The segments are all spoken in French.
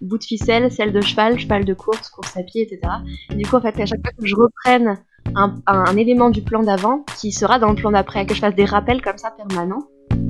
bout de ficelle, selle de cheval, cheval de course, course à pied, etc. Et du coup, en fait, à chaque fois que je reprenne un élément du plan d'avant qui sera dans le plan d'après, que je fasse des rappels comme ça permanents.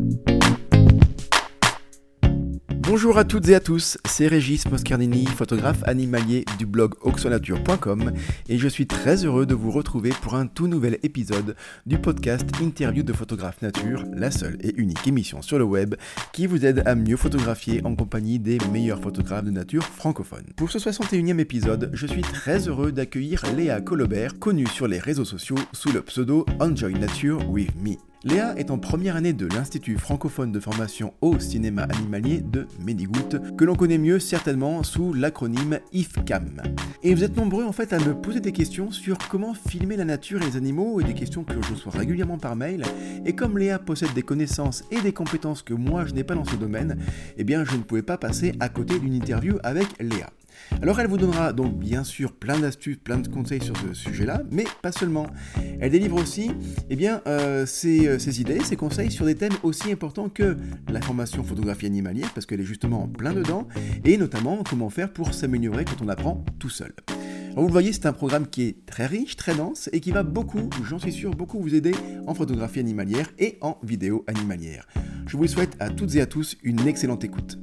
Bonjour à toutes et à tous, c'est Régis Moscardini, photographe animalier du blog oxonature.com et je suis très heureux de vous retrouver pour un tout nouvel épisode du podcast Interview de photographe nature, la seule et unique émission sur le web qui vous aide à mieux photographier en compagnie des meilleurs photographes de nature francophones. Pour ce 61e épisode, je suis très heureux d'accueillir Léa Colobert, connue sur les réseaux sociaux sous le pseudo Enjoy Nature with Me. Léa est en première année de l'Institut francophone de formation au cinéma animalier de Ménigoutte, que l'on connaît mieux certainement sous l'acronyme IFCAM. Et vous êtes nombreux en fait à me poser des questions sur comment filmer la nature et les animaux, et des questions que je reçois régulièrement par mail. Et comme Léa possède des connaissances et des compétences que moi je n'ai pas dans ce domaine, eh bien je ne pouvais pas passer à côté d'une interview avec Léa. Alors elle vous donnera donc bien sûr plein d'astuces, plein de conseils sur ce sujet-là, mais pas seulement. Elle délivre aussi ses idées, ses conseils sur des thèmes aussi importants que la formation photographie animalière, parce qu'elle est justement en plein dedans, et notamment comment faire pour s'améliorer quand on apprend tout seul. Alors vous le voyez, c'est un programme qui est très riche, très dense, et qui va beaucoup, j'en suis sûr, beaucoup vous aider en photographie animalière et en vidéo animalière. Je vous souhaite à toutes et à tous une excellente écoute.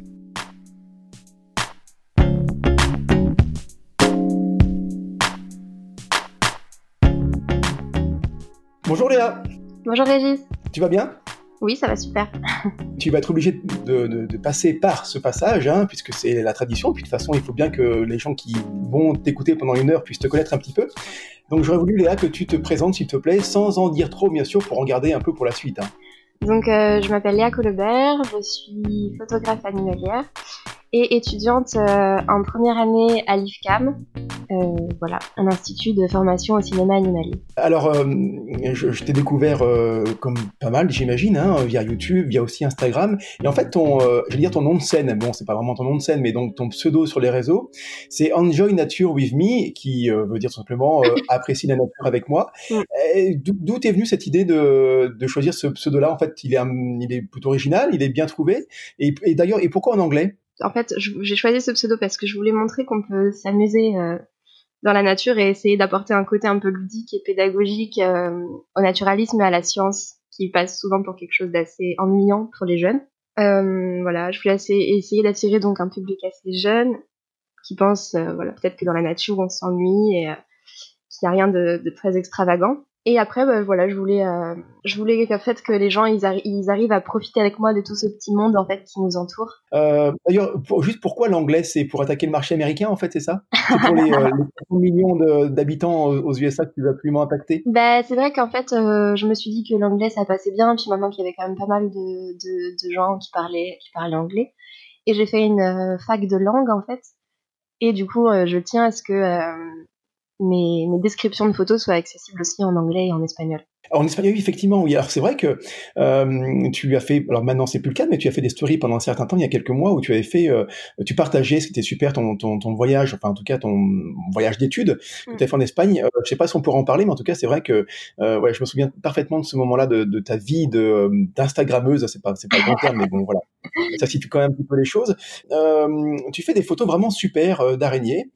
Bonjour Léa. Bonjour Régis. Tu vas bien ? Oui, ça va super. Tu vas être obligé de passer par ce passage, puisque c'est la tradition. Puis de toute façon, il faut bien que les gens qui vont t'écouter pendant une heure puissent te connaître un petit peu. Donc j'aurais voulu, Léa, que tu te présentes, s'il te plaît, sans en dire trop, bien sûr, pour en garder un peu pour la suite. Donc, je m'appelle Léa Colobert, je suis photographe animalière et étudiante en première année à l'IFCAM, voilà, un institut de formation au cinéma animalier. Alors, je t'ai découvert comme pas mal, j'imagine, via YouTube, via aussi Instagram. Et en fait, je vais dire ton nom de scène, bon, c'est pas vraiment ton nom de scène, mais donc ton pseudo sur les réseaux, c'est Enjoy Nature with Me, qui veut dire tout simplement apprécie la nature avec moi. D'où t'es venue cette idée de choisir ce pseudo-là ? En fait, il est plutôt original, il est bien trouvé. Et d'ailleurs, et pourquoi en anglais ? En fait, j'ai choisi ce pseudo parce que je voulais montrer qu'on peut s'amuser dans la nature et essayer d'apporter un côté un peu ludique et pédagogique au naturalisme et à la science, qui passe souvent pour quelque chose d'assez ennuyant pour les jeunes. Voilà, je voulais essayer d'attirer donc un public assez jeune qui pense voilà, peut-être que dans la nature on s'ennuie et qu'il n'y a rien de très extravagant. Et après, voilà, je voulais en fait que les gens ils arrivent à profiter avec moi de tout ce petit monde en fait qui nous entoure. D'ailleurs, juste pourquoi l'anglais, c'est pour attaquer le marché américain en fait, c'est ça ? C'est pour les 4 millions d'habitants aux USA que tu veux absolument impacter ? Bah, c'est vrai qu'en fait, je me suis dit que l'anglais ça passait bien, puis maintenant qu'il y avait quand même pas mal de gens qui parlaient anglais, et j'ai fait une fac de langue en fait, et du coup, je tiens à ce que mes descriptions de photos soient accessibles aussi en anglais et en espagnol. En espagnol, effectivement, oui. Alors c'est vrai que tu as fait, alors maintenant c'est plus le cas, mais tu as fait des stories pendant un certain temps, il y a quelques mois, où tu avais fait, tu partageais, c'était super ton voyage, enfin en tout cas ton voyage d'études que tu as fait en Espagne. Je sais pas si on pourra en parler, mais en tout cas c'est vrai que ouais, je me souviens parfaitement de ce moment-là de ta vie d'instagrammeuse. C'est pas le bon terme, mais bon voilà, ça situe quand même un petit peu les choses. Tu fais des photos vraiment super d'araignées.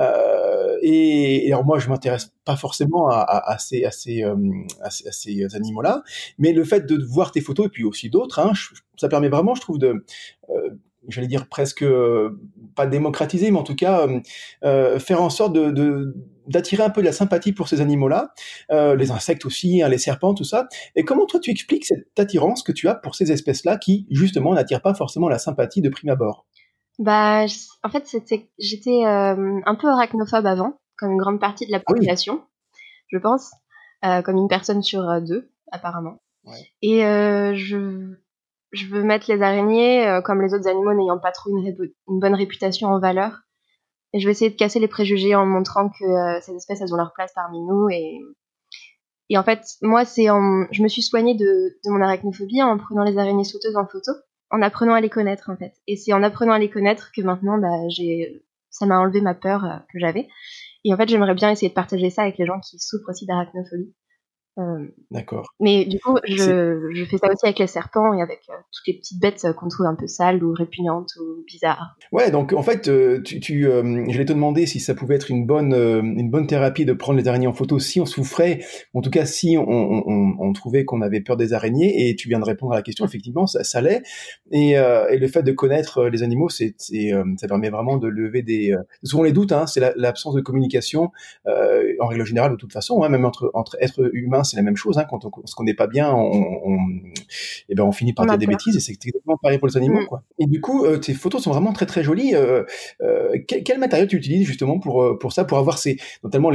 Et alors moi je m'intéresse pas forcément à ces animaux-là, mais le fait de voir tes photos et puis aussi d'autres, ça permet vraiment, je trouve, j'allais dire presque pas démocratiser, mais en tout cas faire en sorte d'attirer un peu de la sympathie pour ces animaux-là, les insectes aussi, les serpents, tout ça. Et comment toi tu expliques cette attirance que tu as pour ces espèces-là qui justement n'attirent pas forcément la sympathie de prime abord ? Bah, en fait, j'étais un peu arachnophobe avant, comme une grande partie de la population, je pense, comme une personne sur 2, apparemment. Ouais. Et je veux mettre les araignées, comme les autres animaux n'ayant pas trop une bonne réputation en valeur. Et je vais essayer de casser les préjugés en montrant que ces espèces, elles ont leur place parmi nous. Et en fait, moi, je me suis soignée de mon arachnophobie en prenant les araignées sauteuses en photo, en apprenant à les connaître, en fait. Et c'est en apprenant à les connaître que maintenant, ça m'a enlevé ma peur que j'avais. Et en fait, j'aimerais bien essayer de partager ça avec les gens qui souffrent aussi d'arachnophobie. D'accord. Mais du coup, C'est je fais ça aussi avec les serpents et avec toutes les petites bêtes qu'on trouve un peu sales ou répugnantes ou bizarres. Ouais, donc en fait, j'allais te demander si ça pouvait être une bonne thérapie de prendre les araignées en photo si on souffrait, en tout cas si on trouvait qu'on avait peur des araignées, et tu viens de répondre à la question, effectivement, ça l'est, et le fait de connaître les animaux, ça permet vraiment de lever souvent les doutes, hein, c'est l'absence de communication, en règle générale, de toute façon, hein, même entre êtres humains, c'est la même chose, hein, quand on se connaît pas bien, et ben on finit par On dire a des peur. bêtises, et c'est exactement pareil pour les animaux, Mm. quoi. Et du coup, tes photos sont vraiment très très jolies. Quel matériau tu utilises justement pour ça, pour avoir notamment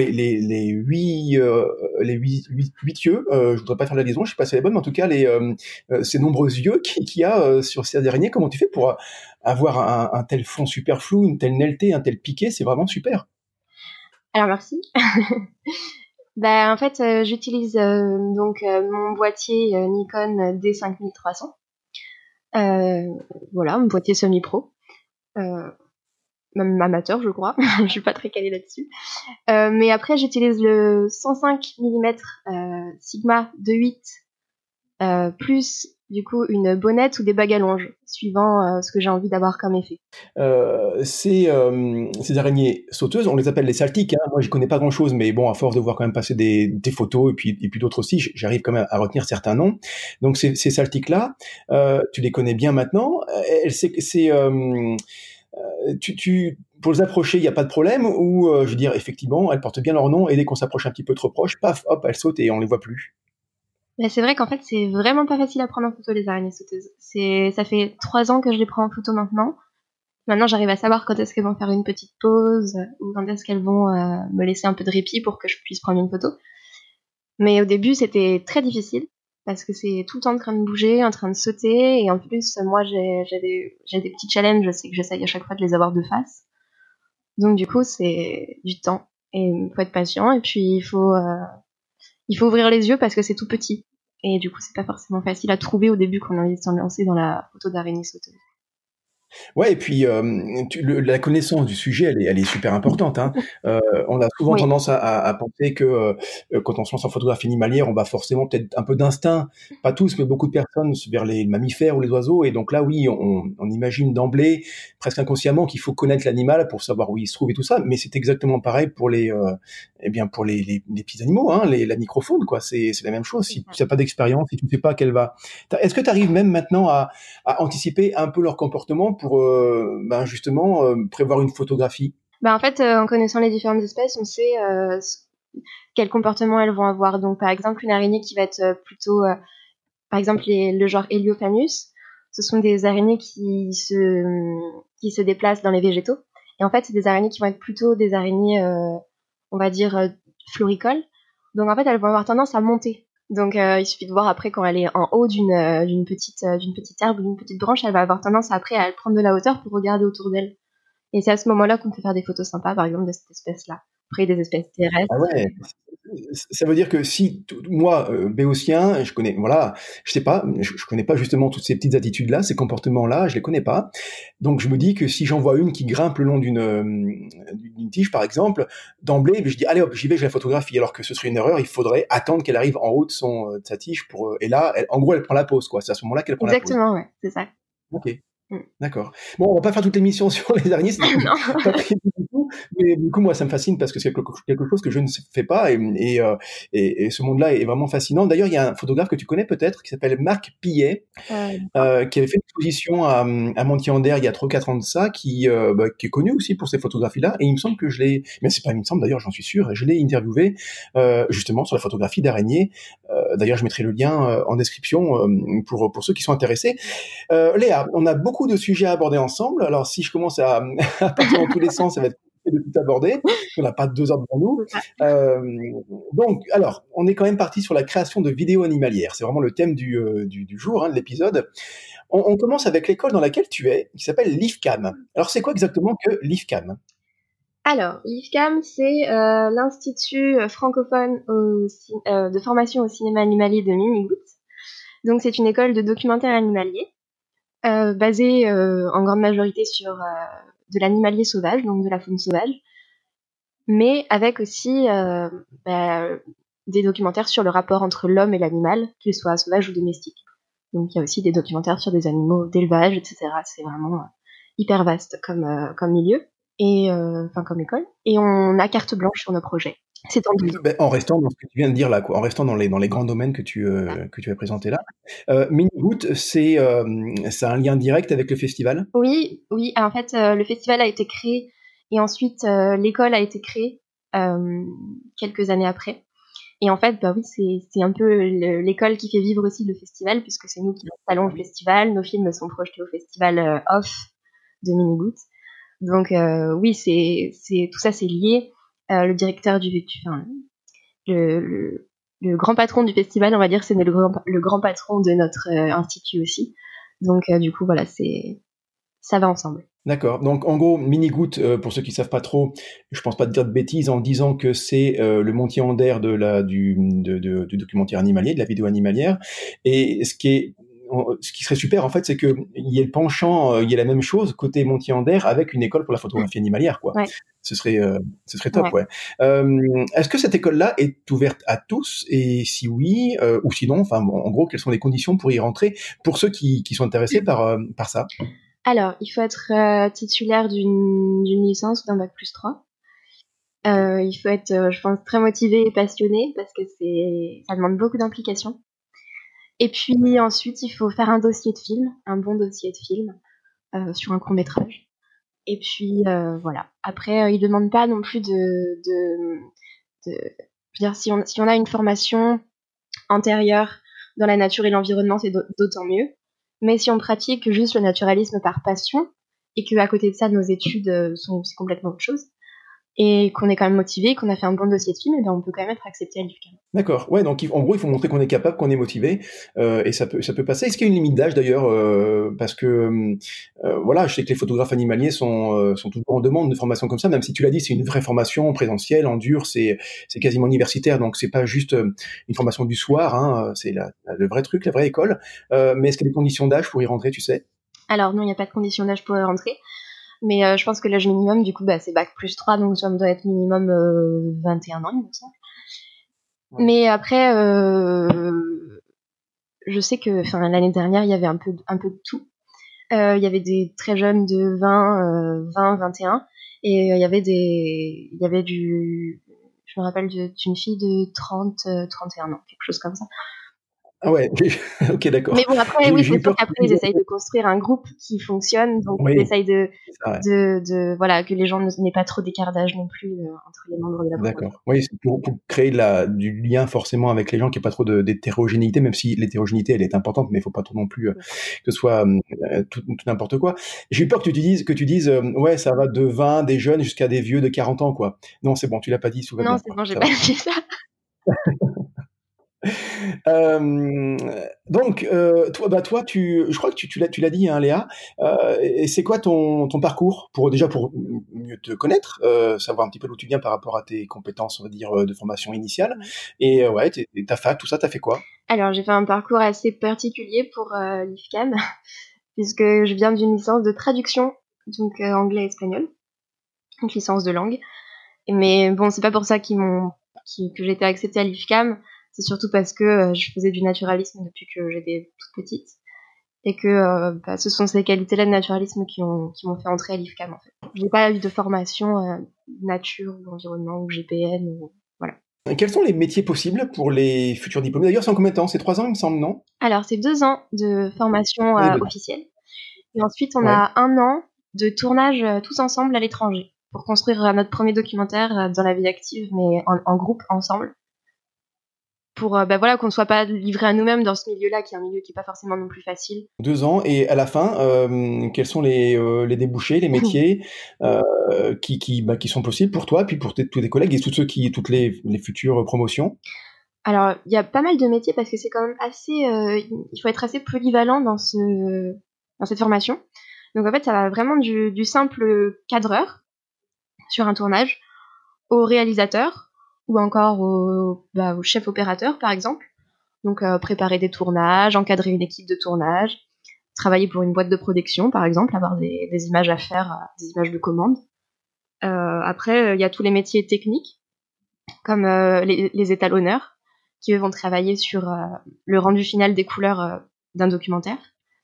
les huit yeux. Je voudrais pas faire la liaison, je sais pas si elle est bonne, mais en tout cas ces nombreux yeux qu'il y a sur ces araignées. Comment tu fais pour avoir un tel fond super flou, une telle netteté, un tel piqué? C'est vraiment super. Alors merci. Bah, en fait, j'utilise donc mon boîtier Nikon D5300. Voilà, mon boîtier semi-pro. Même amateur, je crois. Je suis pas très calée là-dessus. Mais après, j'utilise le 105 mm Sigma 2.8 plus du coup une bonnette ou des bagues à longe, suivant ce que j'ai envie d'avoir comme effet. Ces araignées sauteuses, on les appelle les saltiques, hein. Moi, j'y connais pas grand-chose, mais bon, à force de voir quand même passer des photos et puis d'autres aussi, j'arrive quand même à retenir certains noms. Donc ces saltiques-là, tu les connais bien maintenant. Pour les approcher, il n'y a pas de problème, ou je veux dire, effectivement, elles portent bien leur nom, et dès qu'on s'approche un petit peu trop proche, paf, hop, elles sautent et on les voit plus. Mais c'est vrai qu'en fait, c'est vraiment pas facile à prendre en photo les araignées sauteuses. Ça fait 3 ans que je les prends en photo maintenant. Maintenant, j'arrive à savoir quand est-ce qu'elles vont faire une petite pause ou quand est-ce qu'elles vont me laisser un peu de répit pour que je puisse prendre une photo. Mais au début, c'était très difficile parce que c'est tout le temps en train de bouger, en train de sauter. Et en plus, moi, j'ai des petits challenges. Je sais que j'essaye à chaque fois de les avoir de face. Donc, du coup, c'est du temps. Et il faut être patient. Et puis, il faut ouvrir les yeux parce que c'est tout petit. Et du coup, c'est pas forcément facile à trouver au début quand on a envie de s'en lancer dans la photo d'araignée sauteuse. Ouais, et puis la connaissance du sujet, elle est super importante, hein. On a souvent Oui, tendance à penser que quand on se lance en photographie animalière, on va forcément peut-être un peu d'instinct, pas tous, mais beaucoup de personnes, vers les mammifères ou les oiseaux. Et donc là, oui, on imagine d'emblée, presque inconsciemment, qu'il faut connaître l'animal pour savoir où il se trouve et tout ça. Mais c'est exactement pareil pour les petits animaux, hein, la microfaune, quoi. C'est la même chose. Si tu n'as pas d'expérience, si tu ne sais pas qu'elle va. Est-ce que tu arrives même maintenant à anticiper un peu leur comportement pour justement prévoir une photographie? bah en fait, en connaissant les différentes espèces, on sait quel comportement elles vont avoir. Donc, par exemple, une araignée qui va être plutôt, par exemple, le genre Heliophamus, ce sont des araignées qui se déplacent dans les végétaux. Et en fait, c'est des araignées qui vont être plutôt des araignées, on va dire, floricoles. Donc, en fait, elles vont avoir tendance à monter. Donc, il suffit de voir après quand elle est en haut d'une petite herbe ou d'une petite branche, elle va avoir tendance après à prendre de la hauteur pour regarder autour d'elle. Et c'est à ce moment-là qu'on peut faire des photos sympas, par exemple, de cette espèce-là. Après, des espèces Ah terrestres. ouais, ça veut dire que si moi, béotien, je connais, voilà, je sais pas, je connais pas justement toutes ces petites attitudes-là, ces comportements-là, je les connais pas. Donc je me dis que si j'en vois une qui grimpe le long d'une tige, par exemple, d'emblée, je dis allez hop, j'y vais, je la photographie. Alors que ce serait une erreur, il faudrait attendre qu'elle arrive en haut de sa tige et là, en gros, elle prend la pause, quoi. C'est à ce moment-là qu'elle prend la pause. Exactement, ouais, c'est ça. Ok. Mm. D'accord. Bon, on va pas faire toute l'émission sur les araignées, c'est Non. pas prévu du tout, mais du coup, moi, ça me fascine parce que c'est quelque chose que je ne fais pas, et ce monde-là est vraiment fascinant. D'ailleurs, il y a un photographe que tu connais peut-être qui s'appelle Marc Pillet, qui avait fait une exposition à Montier-en-Der il y a 3 ou 4 ans de ça, qui est connu aussi pour ces photographies-là, et il me semble que mais c'est pas il me semble d'ailleurs, j'en suis sûr, et je l'ai interviewé justement sur la photographie d'araignées. D'ailleurs, je mettrai le lien en description pour ceux qui sont intéressés. Léa, on a beaucoup de sujets à aborder ensemble. Alors, si je commence à partir dans tous les sens, ça va être compliqué de tout aborder. On n'a pas 2 heures devant nous. C'est ça. Euh, donc, alors, on est quand même parti sur la création de vidéos animalières. C'est vraiment le thème du jour, hein, de l'épisode. On commence avec l'école dans laquelle tu es, qui s'appelle l'IFCAM. Alors, c'est quoi exactement que l'IFCAM? Alors, l'IFCAM, c'est l'Institut francophone de formation au cinéma animalier de Mimigoutte. Donc, c'est une école de documentaire animalier basée en grande majorité sur de l'animalier sauvage, donc de la faune sauvage, mais avec aussi bah, des documentaires sur le rapport entre l'homme et l'animal, qu'il soit sauvage ou domestique. Donc il y a aussi des documentaires sur des animaux d'élevage, etc. C'est vraiment hyper vaste comme milieu, et comme école. Et on a carte blanche sur nos projets. C'est en 12 ans. En restant dans ce que tu viens de dire là, quoi, en restant dans les grands domaines que tu as présentés là. Minigout, ça a un lien direct avec le festival? Oui. En fait, le festival a été créé et ensuite l'école a été créée quelques années après. Et en fait, oui, c'est un peu l'école qui fait vivre aussi le festival, puisque c'est nous qui installons le festival. Nos films sont projetés au festival off de Minigout. Donc oui, c'est tout ça, c'est lié. Le directeur le grand patron du festival, on va dire, c'est le grand patron de notre institut aussi. Donc du coup, voilà, ça va ensemble. D'accord. Donc en gros, Minigout, pour ceux qui savent pas trop, je pense pas te dire de bêtises en disant que c'est le Monthy-en-Der du documentaire animalier, de la vidéo animalière. Et ce qui serait super en fait, c'est que il y ait le penchant, il y ait la même chose côté Monthy-en-Der avec une école pour la photographie animalière, quoi. Ouais. Ce serait top, ouais. Est-ce que cette école-là est ouverte à tous? Et si oui, ou sinon, enfin, bon, en gros, quelles sont les conditions pour y rentrer pour ceux qui sont intéressés par ça? Alors, il faut être titulaire d'une licence ou d'un bac+3. Il faut être, je pense, très motivé et passionné, parce que ça demande beaucoup d'implication. Et puis ensuite, il faut faire un dossier de film, un bon dossier de film sur un court-métrage. Et puis voilà. Après, ils demandent pas non plus je veux dire, si on a une formation antérieure dans la nature et l'environnement, c'est d'autant mieux. Mais si on pratique juste le naturalisme par passion, et qu'à côté de ça, nos études c'est complètement autre chose, et qu'on est quand même motivé, qu'on a fait un bon dossier de film, et ben on peut quand même être accepté à l'UQAM. D'accord. Ouais, donc en gros, il faut montrer qu'on est capable, qu'on est motivé, et ça peut passer. Est-ce qu'il y a une limite d'âge d'ailleurs, parce que voilà, je sais que les photographes animaliers sont toujours en demande de formation comme ça, même si tu l'as dit, c'est une vraie formation présentielle, en dur, c'est quasiment universitaire, donc c'est pas juste une formation du soir, hein, c'est le vrai truc, la vraie école. Mais est-ce qu'il y a des conditions d'âge pour y rentrer, tu sais? Alors non, il n'y a pas de condition d'âge pour y rentrer. Mais je pense que l'âge minimum, du coup, c'est bac+3, donc ça me doit être minimum 21 ans, il me semble. Ouais. Mais après, je sais que l'année dernière, il y avait un peu de tout. Il y avait des très jeunes de 20, 21, et il y avait je me rappelle d'une fille de 30, 31 ans, quelque chose comme ça. Ah ouais, ok, d'accord. Mais bon, après, oui, J'ai c'est eu sûr peur. qu'après, ils essayent de construire un groupe qui fonctionne, donc Oui, ils essayent c'est ça, ouais. voilà, que les gens n'aient pas trop d'écart d'âge non plus entre les membres de la promotion. D'accord. Oui, c'est pour créer du lien forcément avec les gens, qu'il n'y ait pas trop d'hétérogénéité, même si l'hétérogénéité, elle est importante, mais il ne faut pas trop non plus que ce soit tout n'importe quoi. J'ai eu peur que tu dises ouais, ça va de 20, des jeunes, jusqu'à des vieux de 40 ans, quoi. Non, c'est bon, tu l'as pas dit, tout va Non, bien, c'est quoi. bon, j'ai Ça pas va. dit ça. Donc, toi, je crois que tu l'as dit, hein, Léa. Et c'est quoi ton parcours pour mieux te connaître, savoir un petit peu d'où tu viens par rapport à tes compétences, on va dire, de formation initiale. Et ouais, ta fac, tout ça, t'as fait quoi? Alors, j'ai fait un parcours assez particulier pour l'IFCAM, puisque je viens d'une licence de traduction, donc anglais-espagnol, donc licence de langue. Mais bon, c'est pas pour ça que j'ai été acceptée à l'IFCAM. C'est surtout parce que je faisais du naturalisme depuis que j'étais toute petite, et que ce sont ces qualités-là de naturalisme qui m'ont fait entrer à l'IFCAM, en fait. J'ai pas eu de formation nature ou environnement ou GPN voilà. Et quels sont les métiers possibles pour les futurs diplômés? D'ailleurs, c'est en combien de temps? C'est 3 ans, il me semble, non? Alors, c'est 2 ans de formation Oui, 2 ans. officielle, et ensuite on Ouais. a 1 an de tournage tous ensemble à l'étranger, pour construire notre premier documentaire dans la vie active, mais en groupe, ensemble. Pour voilà, qu'on ne soit pas livrés à nous-mêmes dans ce milieu-là, qui est un milieu qui est pas forcément non plus facile. 2 ans, et à la fin, quels sont les débouchés, les métiers qui sont possibles pour toi, puis pour tous tes collègues et toutes les futures promotions? Alors, il y a pas mal de métiers, parce que c'est quand même assez, il faut être assez polyvalent dans cette formation. Donc en fait, ça va vraiment du simple cadreur sur un tournage, au réalisateur, ou encore au chef opérateur, par exemple. Donc préparer des tournages, encadrer une équipe de tournage, travailler pour une boîte de production, par exemple, avoir des images à faire, des images de commande. Après, il y a tous les métiers techniques, comme les étalonneurs, qui eux vont travailler sur le rendu final des couleurs d'un documentaire,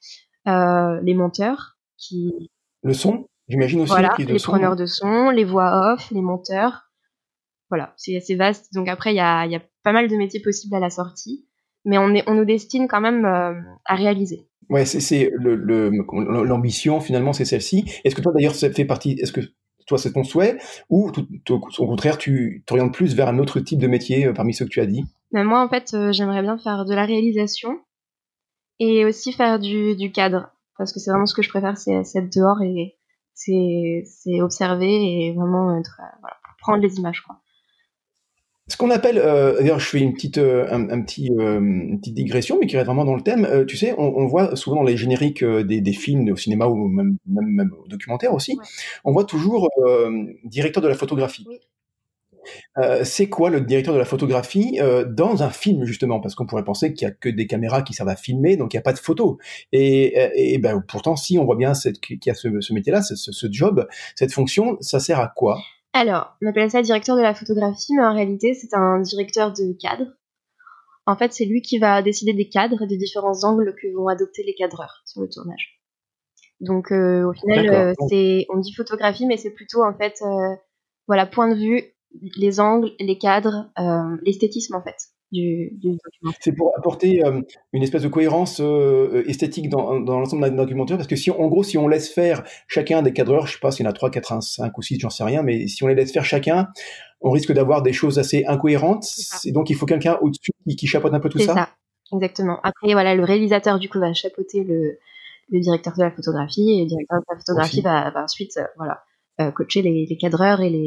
les monteurs, qui Le son, j'imagine aussi la voilà, prise de les son, preneurs non? de son, les voix off, les monteurs. Voilà, c'est assez vaste. Donc après, il y a pas mal de métiers possibles à la sortie, mais on nous destine quand même à réaliser. Ouais, c'est l'ambition finalement, c'est celle-ci. Est-ce que toi d'ailleurs ça fait partie, est-ce que toi c'est ton souhait ou au contraire tu t'orientes plus vers un autre type de métier parmi ceux que tu as dit? Mais moi, en fait, j'aimerais bien faire de la réalisation et aussi faire du cadre, parce que c'est vraiment ce que je préfère, c'est être dehors et c'est observer et vraiment être voilà, prendre les images, quoi. Ce qu'on appelle, d'ailleurs, je fais une petite, une petite digression, mais qui reste vraiment dans le thème. Tu sais, on voit souvent dans les génériques des films au cinéma ou même au documentaire aussi, Ouais. on voit toujours directeur de la photographie. Oui. C'est quoi le directeur de la photographie dans un film justement? Parce qu'on pourrait penser qu'il y a que des caméras qui servent à filmer, donc il n'y a pas de photos. Et ben pourtant, si on voit bien qu'il y a ce métier-là, ce job, cette fonction, ça sert à quoi? Alors, on appelle ça directeur de la photographie, mais en réalité, c'est un directeur de cadre. En fait, c'est lui qui va décider des cadres et des différents angles que vont adopter les cadreurs sur le tournage. Donc, au final, D'accord. on dit photographie, mais c'est plutôt en fait, voilà, point de vue, les angles, les cadres, l'esthétisme en fait du documentaire. C'est pour apporter une espèce de cohérence esthétique dans l'ensemble d'un documentaire, parce que si, en gros, si on laisse faire chacun des cadreurs, je sais pas s'il y en a 3, 4, 5 ou 6, j'en sais rien, mais si on les laisse faire chacun, on risque d'avoir des choses assez incohérentes, C'est ça. et donc il faut quelqu'un au-dessus qui chapeaute un peu tout C'est ça. ça, exactement. Après, voilà, le réalisateur du coup va chapeauter le directeur de la photographie et le directeur de la photographie Aussi. va ensuite, voilà, coacher les cadreurs et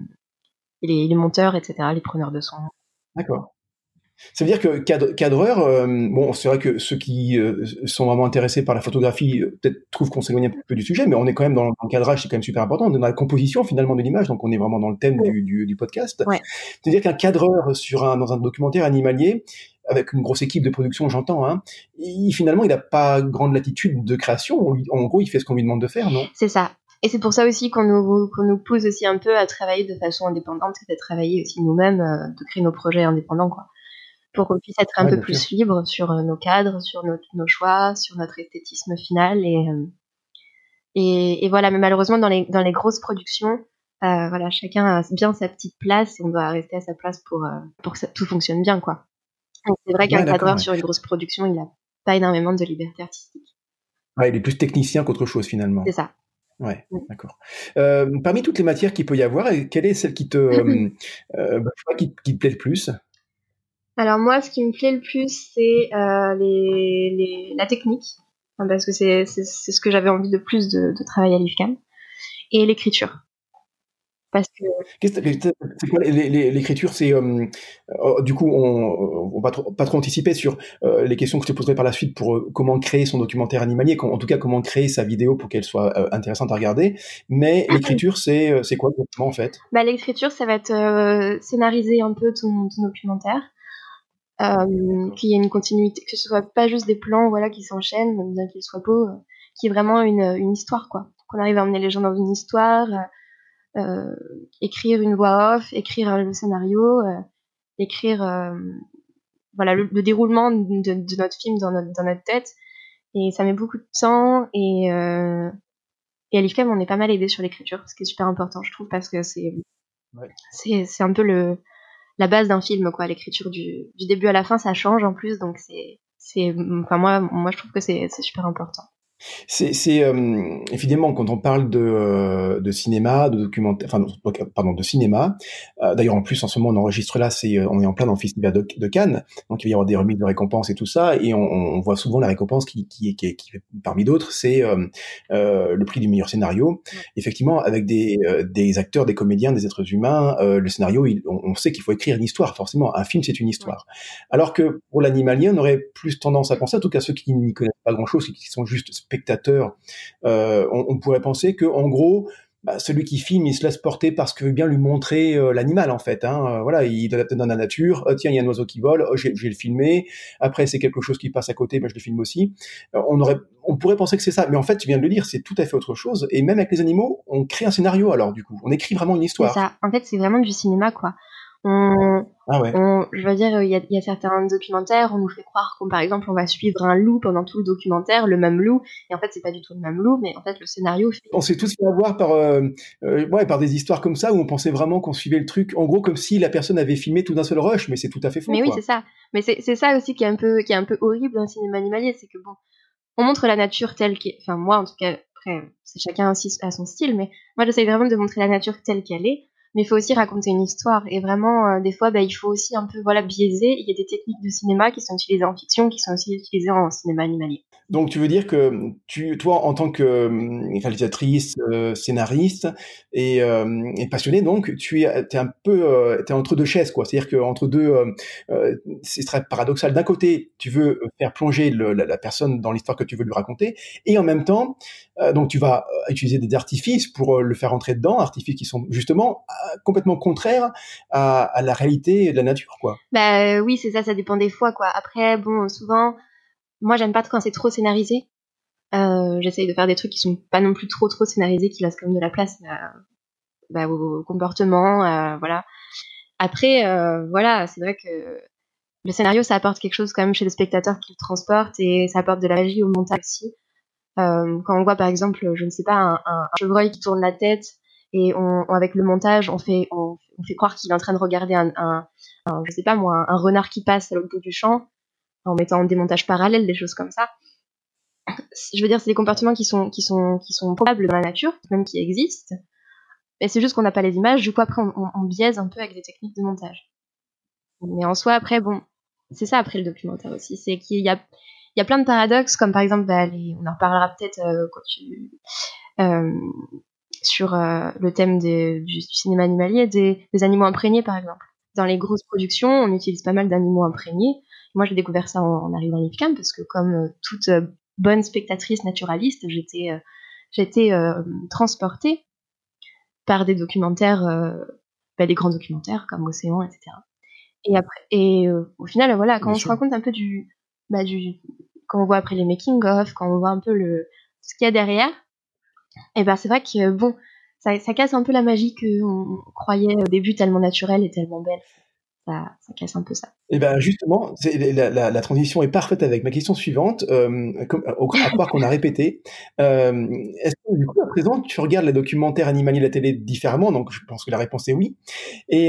les monteurs, etc., les preneurs de son. D'accord. Ça veut dire que cadreur, bon, c'est vrai que ceux qui sont vraiment intéressés par la photographie peut-être trouvent qu'on s'éloigne un peu du sujet, mais on est quand même dans le cadrage, c'est quand même super important, on est dans la composition finalement de l'image, donc on est vraiment dans le thème Oui. du podcast. Ouais. C'est-à-dire qu'un cadreur dans un documentaire animalier, avec une grosse équipe de production, j'entends, hein, finalement, il n'a pas grande latitude de création. En gros, il fait ce qu'on lui demande de faire, non? C'est ça. Et c'est pour ça aussi qu'on nous pousse aussi un peu à travailler de façon indépendante et à travailler aussi nous-mêmes, de créer nos projets indépendants, quoi. Pour qu'on puisse être un Ouais, peu bien sûr. plus libre sur nos cadres, sur nos choix, sur notre esthétisme final et voilà. Mais malheureusement, dans les grosses productions, voilà, chacun a bien sa petite place et on doit rester à sa place pour que tout fonctionne bien, quoi. Donc c'est vrai qu'un Ouais, d'accord. cadreur Ouais. sur une grosse production, il a pas énormément de liberté artistique. Ouais, il est plus technicien qu'autre chose finalement. C'est ça. Ouais, Mmh. d'accord. Parmi toutes les matières qu'il peut y avoir, quelle est celle qui te, je sais pas, qui te plaît le plus? Alors moi, ce qui me plaît le plus, c'est la technique, parce que c'est ce que j'avais envie de plus de travailler à l'IFCAM, et l'écriture. Parce que C'est quoi l'écriture? C'est du coup, on va pas trop anticiper sur les questions que je te poserai par la suite pour comment créer son documentaire animalier, en tout cas comment créer sa vidéo pour qu'elle soit intéressante à regarder. Mais l'écriture, c'est quoi exactement en fait? l'écriture, ça va être scénariser un peu ton documentaire, qu'il y ait une continuité, que ce soit pas juste des plans, voilà, qui s'enchaînent, bien qu'ils soient beaux, qu'il y ait vraiment une histoire, quoi. Qu'on arrive à emmener les gens dans une histoire, écrire une voix off, écrire le scénario, écrire voilà le déroulement de notre film dans notre tête. Et ça met beaucoup de temps et à l'IFCAM, on est pas mal aidé sur l'écriture, ce qui est super important, je trouve, parce que Ouais. c'est un peu la base d'un film, quoi. L'écriture du début à la fin, ça change en plus, donc enfin moi je trouve que c'est super important. C'est évidemment quand on parle de cinéma, de documentaire, enfin pardon, de cinéma. D'ailleurs en plus en ce moment on enregistre là, on est en plein dans le festival de Cannes, donc il va y avoir des remises de récompenses et tout ça, et on voit souvent la récompense qui parmi d'autres, c'est le prix du meilleur scénario. Ouais. Effectivement, avec des acteurs, des comédiens, des êtres humains, le scénario, on sait qu'il faut écrire une histoire. Forcément, un film c'est une histoire. Ouais. Alors que pour l'animalien, on aurait plus tendance à penser, en tout cas ceux qui n'y connaissent pas grand-chose, qui sont juste spectateurs, on pourrait penser que en gros, celui qui filme, il se laisse porter parce que veut bien lui montrer l'animal en fait. Voilà, il adapte dans la nature. Tiens, il y a un oiseau qui vole. Je vais le filmer. Après, c'est quelque chose qui passe à côté. Je le filme aussi. On pourrait penser que c'est ça, mais en fait, tu viens de le dire, c'est tout à fait autre chose. Et même avec les animaux, on crée un scénario. Alors du coup, on écrit vraiment une histoire. C'est ça. En fait, c'est vraiment du cinéma, quoi. Ah ouais. Je veux dire, il y a certains documentaires, on nous fait croire qu'on, par exemple, on va suivre un loup pendant tout le documentaire, le même loup, et en fait, c'est pas du tout le même loup, mais en fait, le scénario fait. On s'est tous fait avoir par des histoires comme ça où on pensait vraiment qu'on suivait le truc, en gros comme si la personne avait filmé tout d'un seul rush, mais c'est tout à fait faux, Mais oui, quoi. c'est ça. Mais c'est ça aussi qui est un peu horrible dans le cinéma animalier, c'est que bon, on montre la nature telle qu'elle, enfin moi en tout cas, après c'est chacun aussi à son style, mais moi j'essaye vraiment de montrer la nature telle qu'elle est, mais il faut aussi raconter une histoire, et vraiment des fois il faut aussi un peu biaiser. Il y a des techniques de cinéma qui sont utilisées en fiction, qui sont aussi utilisées en cinéma animalier. Donc tu veux dire que toi, en tant que réalisatrice, scénariste et passionnée, donc t'es un peu, t'es entre deux chaises, quoi. C'est-à-dire que entre deux, c'est très paradoxal. D'un côté, tu veux faire plonger la personne dans l'histoire que tu veux lui raconter, et en même temps, donc tu vas utiliser des artifices pour le faire entrer dedans, artifices qui sont justement complètement contraires à la réalité de la nature, quoi. Bah oui, c'est ça, ça dépend des fois quoi. Après bon, souvent moi j'aime pas quand c'est trop scénarisé. J'essaye de faire des trucs qui sont pas non plus trop scénarisés, qui laissent quand même de la place au comportement, voilà. Après, voilà, c'est vrai que le scénario, ça apporte quelque chose quand même chez le spectateur qui le transporte, et ça apporte de la magie au montage aussi. Quand on voit par exemple, je ne sais pas, un chevreuil qui tourne la tête, et avec le montage, on fait croire qu'il est en train de regarder je sais pas moi, un renard qui passe à l'autre bout du champ, en mettant des montages parallèles, des choses comme ça. Je veux dire, c'est des comportements qui sont probables dans la nature, même qui existent, mais c'est juste qu'on n'a pas les images, du coup après on biaise un peu avec des techniques de montage. Mais en soi, après, bon, c'est ça après le documentaire aussi, c'est il y a plein de paradoxes, comme par exemple, on en reparlera peut-être euh, sur le thème du cinéma animalier, des animaux imprégnés par exemple. Dans les grosses productions, on utilise pas mal d'animaux imprégnés. Moi, j'ai découvert ça en arrivant à l'IFCAM, parce que comme toute bonne spectatrice naturaliste, j'étais transportée par des documentaires, des grands documentaires comme Océan, etc. Et après, au final, voilà, quand Bien on se sûr. rend compte un peu quand on voit après les making of, quand on voit un peu ce qu'il y a derrière, et c'est vrai que bon, ça casse un peu la magie qu'on croyait au début tellement naturelle et tellement belle. Ça casse un peu ça. Et ben justement, la transition est parfaite avec ma question suivante, à croire qu'on a répété. Est-ce que du coup, à présent, tu regardes les documentaires animaliers de la télé différemment? Donc je pense que la réponse est oui. Et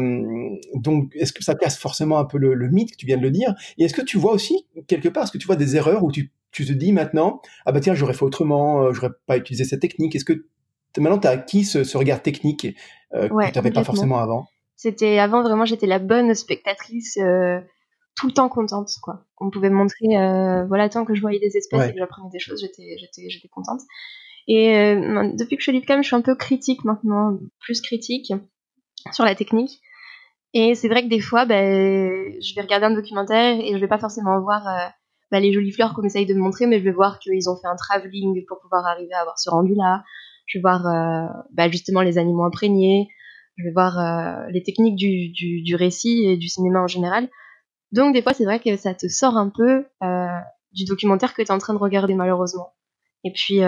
donc, est-ce que ça casse forcément un peu le mythe que tu viens de le dire? Et est-ce que tu vois aussi, quelque part, est-ce que tu vois des erreurs où tu te dis maintenant, ah bah tiens, j'aurais fait autrement, j'aurais pas utilisé cette technique. Est-ce que maintenant tu as acquis ce regard technique que Ouais, tu n'avais pas complètement. forcément avant? C'était avant, vraiment, j'étais la bonne spectatrice, tout le temps contente, quoi. On pouvait me montrer, voilà, tant que je voyais des espèces et Ouais. que j'apprenais des choses, j'étais contente. Et depuis que je suis l'IFCAM, je suis un peu critique maintenant, plus critique sur la technique. Et c'est vrai que des fois, je vais regarder un documentaire et je vais pas forcément voir les jolies fleurs qu'on essaye de me montrer, mais je vais voir qu'ils ont fait un travelling pour pouvoir arriver à avoir ce rendu-là. Je vais voir justement les animaux imprégnés. Je vais voir les techniques du récit et du cinéma en général. Donc des fois, c'est vrai que ça te sort un peu du documentaire que tu es en train de regarder, malheureusement. Et puis,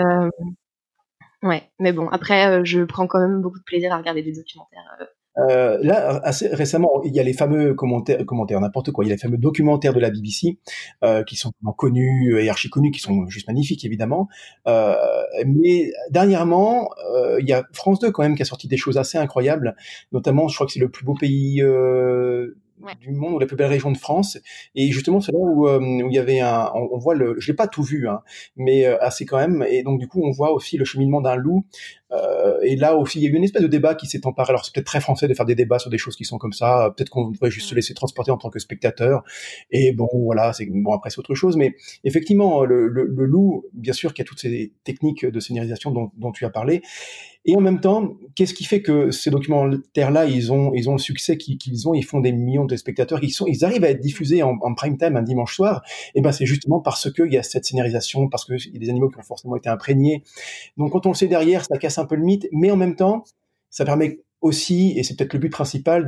ouais. Mais bon, après, je prends quand même beaucoup de plaisir à regarder des documentaires. Là, assez récemment, il y a les fameux commentaires, n'importe quoi. Il y a les fameux documentaires de la BBC qui sont vraiment connus et archi connus, qui sont juste magnifiques évidemment. Euh, mais dernièrement, il y a France 2 quand même qui a sorti des choses assez incroyables. Notamment, je crois que c'est le plus beau pays Ouais. du monde ou la plus belle région de France. Et justement, c'est là où il y avait on voit je l'ai pas tout vu, hein, mais assez quand même. Et donc du coup, on voit aussi le cheminement d'un loup. Et là aussi, il y a eu une espèce de débat qui s'est emparé. Alors, c'est peut-être très français de faire des débats sur des choses qui sont comme ça. Peut-être qu'on devrait juste se laisser transporter en tant que spectateur. Et bon, voilà, après, c'est autre chose. Mais effectivement, le loup, bien sûr, qu'il y a toutes ces techniques de scénarisation dont tu as parlé. Et en même temps, qu'est-ce qui fait que ces documentaires-là, ils ont le succès qu'ils ont, ils font des millions de spectateurs, ils arrivent à être diffusés en prime time un dimanche soir. Et ben, c'est justement parce qu'il y a cette scénarisation, parce qu'il y a des animaux qui ont forcément été imprégnés. Donc, quand on le sait derrière, ça casse un peu le mythe, mais en même temps, ça permet aussi, et c'est peut-être le but principal,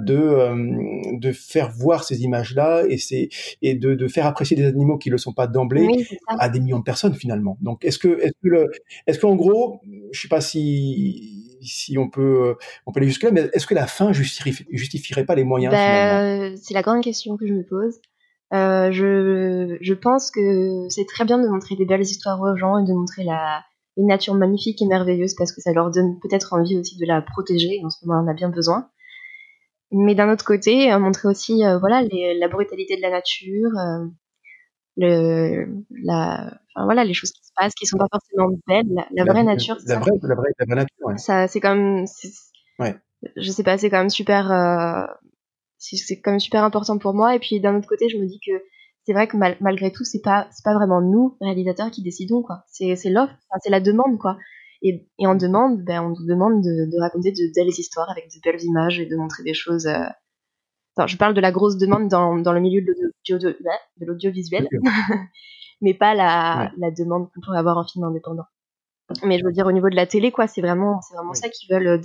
de faire voir ces images-là et de faire apprécier des animaux qui ne le sont pas d'emblée Oui, c'est ça. à des millions de personnes finalement. Donc, est-ce qu'en gros, je sais pas si on peut aller jusque-là, mais est-ce que la fin justifierait pas les moyens finalement? C'est la grande question que je me pose. Je pense que c'est très bien de montrer des belles histoires aux gens et de montrer une nature magnifique et merveilleuse parce que ça leur donne peut-être envie aussi de la protéger. En ce moment, on en a bien besoin. Mais d'un autre côté, montrer aussi, voilà, la brutalité de la nature, enfin voilà, les choses qui se passent, qui sont pas forcément belles. La vraie nature, c'est ça. La vraie nature, ouais. Ça, c'est quand même, Ouais. je sais pas, c'est quand même super. C'est quand même super important pour moi. Et puis d'un autre côté, je me dis que c'est vrai que malgré tout, c'est pas vraiment nous réalisateurs qui décidons, quoi. C'est l'offre, enfin, c'est la demande, quoi. Et en demande, on nous demande de raconter de belles histoires avec de belles images et de montrer des choses. Enfin, je parle de la grosse demande dans le milieu de l'audiovisuel, mais pas la demande qu'on pourrait avoir en film indépendant. Mais je veux dire, au niveau de la télé, quoi, c'est vraiment ça qu'ils veulent,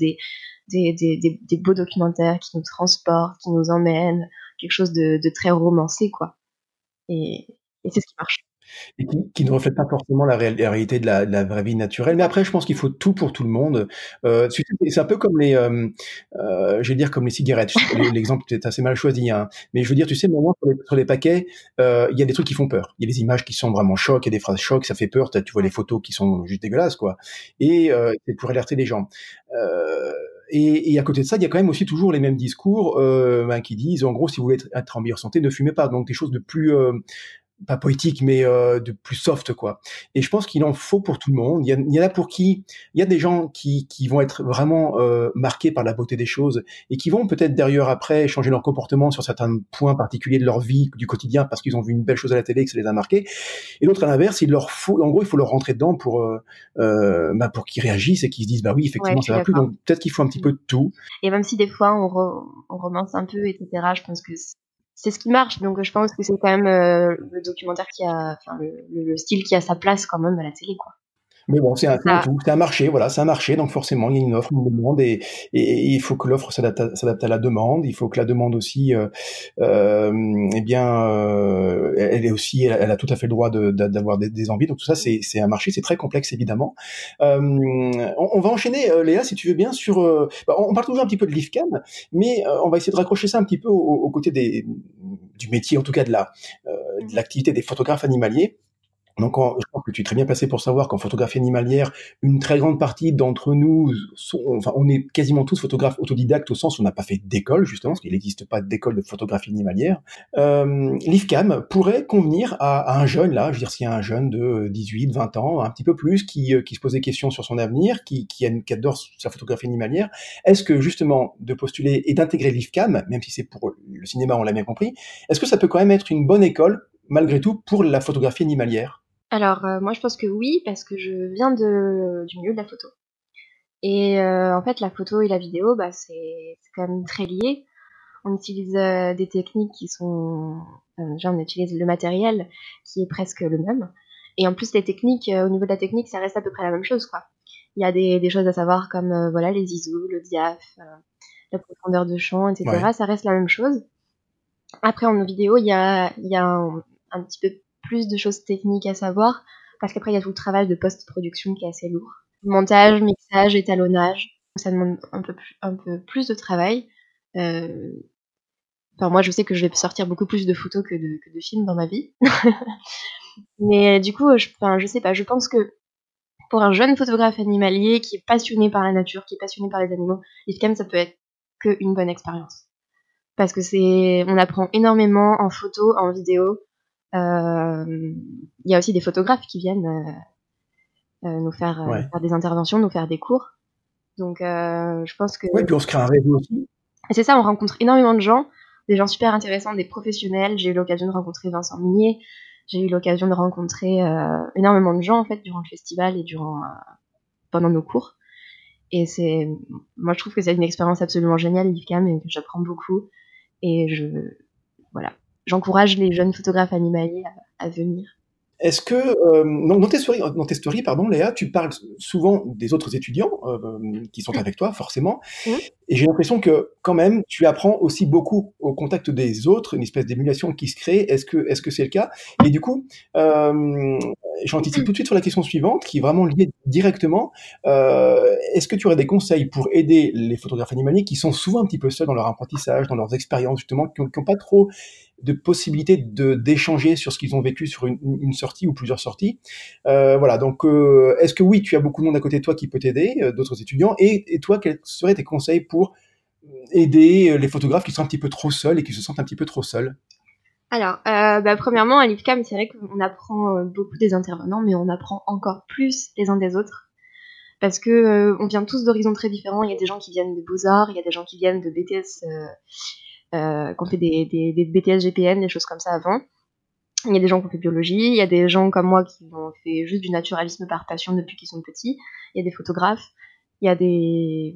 des beaux documentaires qui nous transportent, qui nous emmènent, quelque chose de très romancé, quoi. Et c'est ce qui marche. Et qui ne reflète pas forcément la réalité de la vraie vie naturelle. Mais après, je pense qu'il faut tout pour tout le monde. C'est un peu comme je vais dire comme les cigarettes. L'exemple est assez mal choisi, hein. Mais je veux dire, tu sais, maintenant sur les paquets, il y a des trucs qui font peur. Il y a des images qui sont vraiment chocs, il y a des phrases chocs, ça fait peur. Tu vois les photos qui sont juste dégueulasses, quoi. Et c'est pour alerter les gens. Et à côté de ça, il y a quand même aussi toujours les mêmes discours qui disent, en gros, si vous voulez être en meilleure santé, ne fumez pas. Donc des choses de plus pas poétique, mais de plus soft, quoi. Et je pense qu'il en faut pour tout le monde. Il y en a pour qui, il y a des gens qui vont être vraiment marqués par la beauté des choses et qui vont peut-être d'ailleurs après changer leur comportement sur certains points particuliers de leur vie, du quotidien, parce qu'ils ont vu une belle chose à la télé et que ça les a marqués. Et d'autres à l'inverse, en gros, il faut leur rentrer dedans pour qu'ils réagissent et qu'ils se disent, bah oui, effectivement, Ouais, ça va plus. Donc peut-être qu'il faut un petit peu de tout. Et même si des fois on romance un peu, etc., je pense que c'est ce qui marche. Donc je pense que c'est quand même le documentaire enfin le style qui a sa place quand même à la télé, quoi. Mais bon, c'est un Ça, tout, c'est un marché, voilà, c'est un marché, donc forcément il y a une offre, une demande, et il faut que l'offre s'adapte à la demande. Il faut que la demande aussi, eh bien, elle est aussi, elle a tout à fait le droit d'avoir des envies. Donc tout ça, c'est un marché, c'est très complexe évidemment. On va enchaîner, Léa, si tu veux bien, sur. On parle toujours un petit peu de l'IFCAM, mais on va essayer de raccrocher ça un petit peu au côté du métier, en tout cas de l'activité des photographes animaliers. Donc, je pense que tu es très bien placé pour savoir qu'en photographie animalière, une très grande partie d'entre nous on est quasiment tous photographes autodidactes au sens où on n'a pas fait d'école, justement, parce qu'il n'existe pas d'école de photographie animalière. L'IFCAM pourrait convenir à un jeune, là, je veux dire, s'il y a un jeune de 18, 20 ans, un petit peu plus, qui se pose des questions sur son avenir, qui adore sa photographie animalière. Est-ce que, justement, de postuler et d'intégrer l'IFCAM, même si c'est pour le cinéma, on l'a bien compris, est-ce que ça peut quand même être une bonne école, malgré tout, pour la photographie animalière? Alors moi je pense que oui, parce que je viens du milieu de la photo. Et en fait la photo et la vidéo, c'est quand même très lié. On utilise des techniques qui sont, déjà on utilise le matériel qui est presque le même. Et en plus les techniques, au niveau de la technique, ça reste à peu près la même chose, quoi. Il y a des choses à savoir comme voilà les ISO, le diaph, la profondeur de champ, etc. Ouais. Ça reste la même chose. Après en vidéo, il y a un petit peu plus de choses techniques à savoir, parce qu'après il y a tout le travail de post-production qui est assez lourd. Montage, mixage, étalonnage, ça demande un peu plus de travail. Enfin, moi, je sais que je vais sortir beaucoup plus de photos que de films dans ma vie. Mais du coup, je sais pas, je pense que pour un jeune photographe animalier qui est passionné par la nature, qui est passionné par les animaux, l'IFCAM, ça peut être qu'une bonne expérience. Parce que on apprend énormément en photo, en vidéo. Il y a aussi des photographes qui viennent nous faire des interventions, nous faire des cours. Donc, je pense que... Ouais, puis on se crée un réseau aussi. Et c'est ça, on rencontre énormément de gens, des gens super intéressants, des professionnels. J'ai eu l'occasion de rencontrer Vincent Munier. J'ai eu l'occasion de rencontrer énormément de gens, en fait, durant le festival et pendant nos cours. Et moi, je trouve que c'est une expérience absolument géniale, l'IFCAM, et que j'apprends beaucoup. Et voilà, j'encourage les jeunes photographes animaliers à venir. Est-ce que dans tes stories, pardon, Léa, tu parles souvent des autres étudiants qui sont avec toi, forcément. Mmh. Et j'ai l'impression que quand même, tu apprends aussi beaucoup au contact des autres, une espèce d'émulation qui se crée. Est-ce que c'est le cas? Et du coup, j'anticipe tout de suite sur la question suivante, qui est vraiment liée directement. Est-ce que tu aurais des conseils pour aider les photographes animaliers qui sont souvent un petit peu seuls dans leur apprentissage, dans leurs expériences justement, qui ont pas trop de possibilités d'échanger sur ce qu'ils ont vécu sur une sortie ou plusieurs sorties. Voilà, donc est-ce que oui, tu as beaucoup de monde à côté de toi qui peut t'aider, d'autres étudiants, et toi, quels seraient tes conseils pour aider les photographes qui sont un petit peu trop seuls et qui se sentent un petit peu trop seuls? Alors, premièrement, à l'IFCAM, c'est vrai qu'on apprend beaucoup des intervenants, mais on apprend encore plus les uns des autres. Parce que on vient tous d'horizons très différents. Il y a des gens qui viennent de Beaux-Arts, il y a des gens qui viennent de BTS, qui ont fait des BTS GPN, des choses comme ça avant. Il y a des gens qui ont fait biologie, il y a des gens comme moi qui ont fait juste du naturalisme par passion depuis qu'ils sont petits. Il y a des photographes, il y a des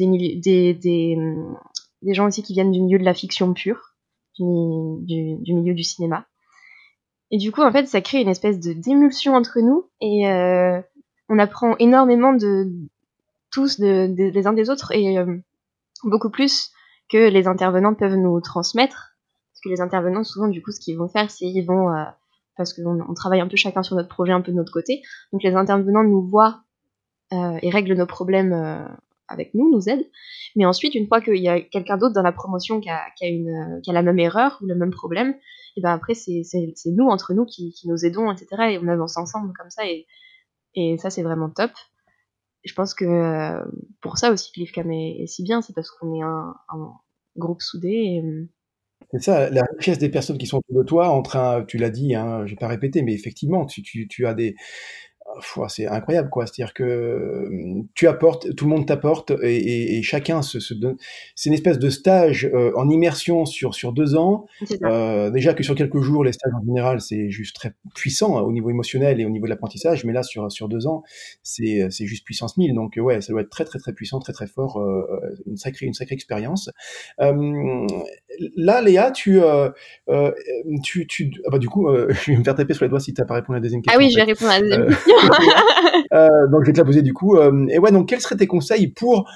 gens aussi qui viennent du milieu de la fiction pure, du milieu du cinéma. Et du coup, en fait, ça crée une espèce d'émulsion entre nous et on apprend énormément tous des uns des autres et beaucoup plus que les intervenants peuvent nous transmettre. Parce que les intervenants, souvent, du coup, ce qu'ils vont faire, c'est ils vont... parce qu'on travaille un peu chacun sur notre projet, un peu de notre côté. Donc les intervenants nous voient et règlent nos problèmes avec nous, nous aident. Mais ensuite, une fois qu'il y a quelqu'un d'autre dans la promotion qui a la même erreur ou le même problème, et ben après, c'est nous, entre nous, qui nous aidons, etc. Et on avance ensemble comme ça. Et ça, c'est vraiment top. Je pense que pour ça aussi que l'IFCAM est si bien, c'est parce qu'on est un groupe soudé. C'est ça, la richesse des personnes qui sont autour de toi, tu l'as dit, hein, je vais pas répéter, mais effectivement, tu as des, c'est incroyable, quoi. C'est-à-dire que tu apportes, tout le monde t'apporte, et chacun se donne. C'est une espèce de stage en immersion sur 2 ans. C'est ça. Déjà que sur quelques jours, les stages en général, c'est juste très puissant, hein, au niveau émotionnel et au niveau de l'apprentissage, mais là, sur 2 ans, c'est juste puissance 1000. Donc ouais, ça doit être très très très puissant, très très fort, une sacrée expérience. Euh, Là, Léa, euh, ah bah du coup, je vais me faire taper sur les doigts si t'as pas répondu à la deuxième Ah question oui, en je vais fait. répondre à la deuxième Euh, question. donc je vais te la poser du coup. Et ouais, donc quels seraient tes conseils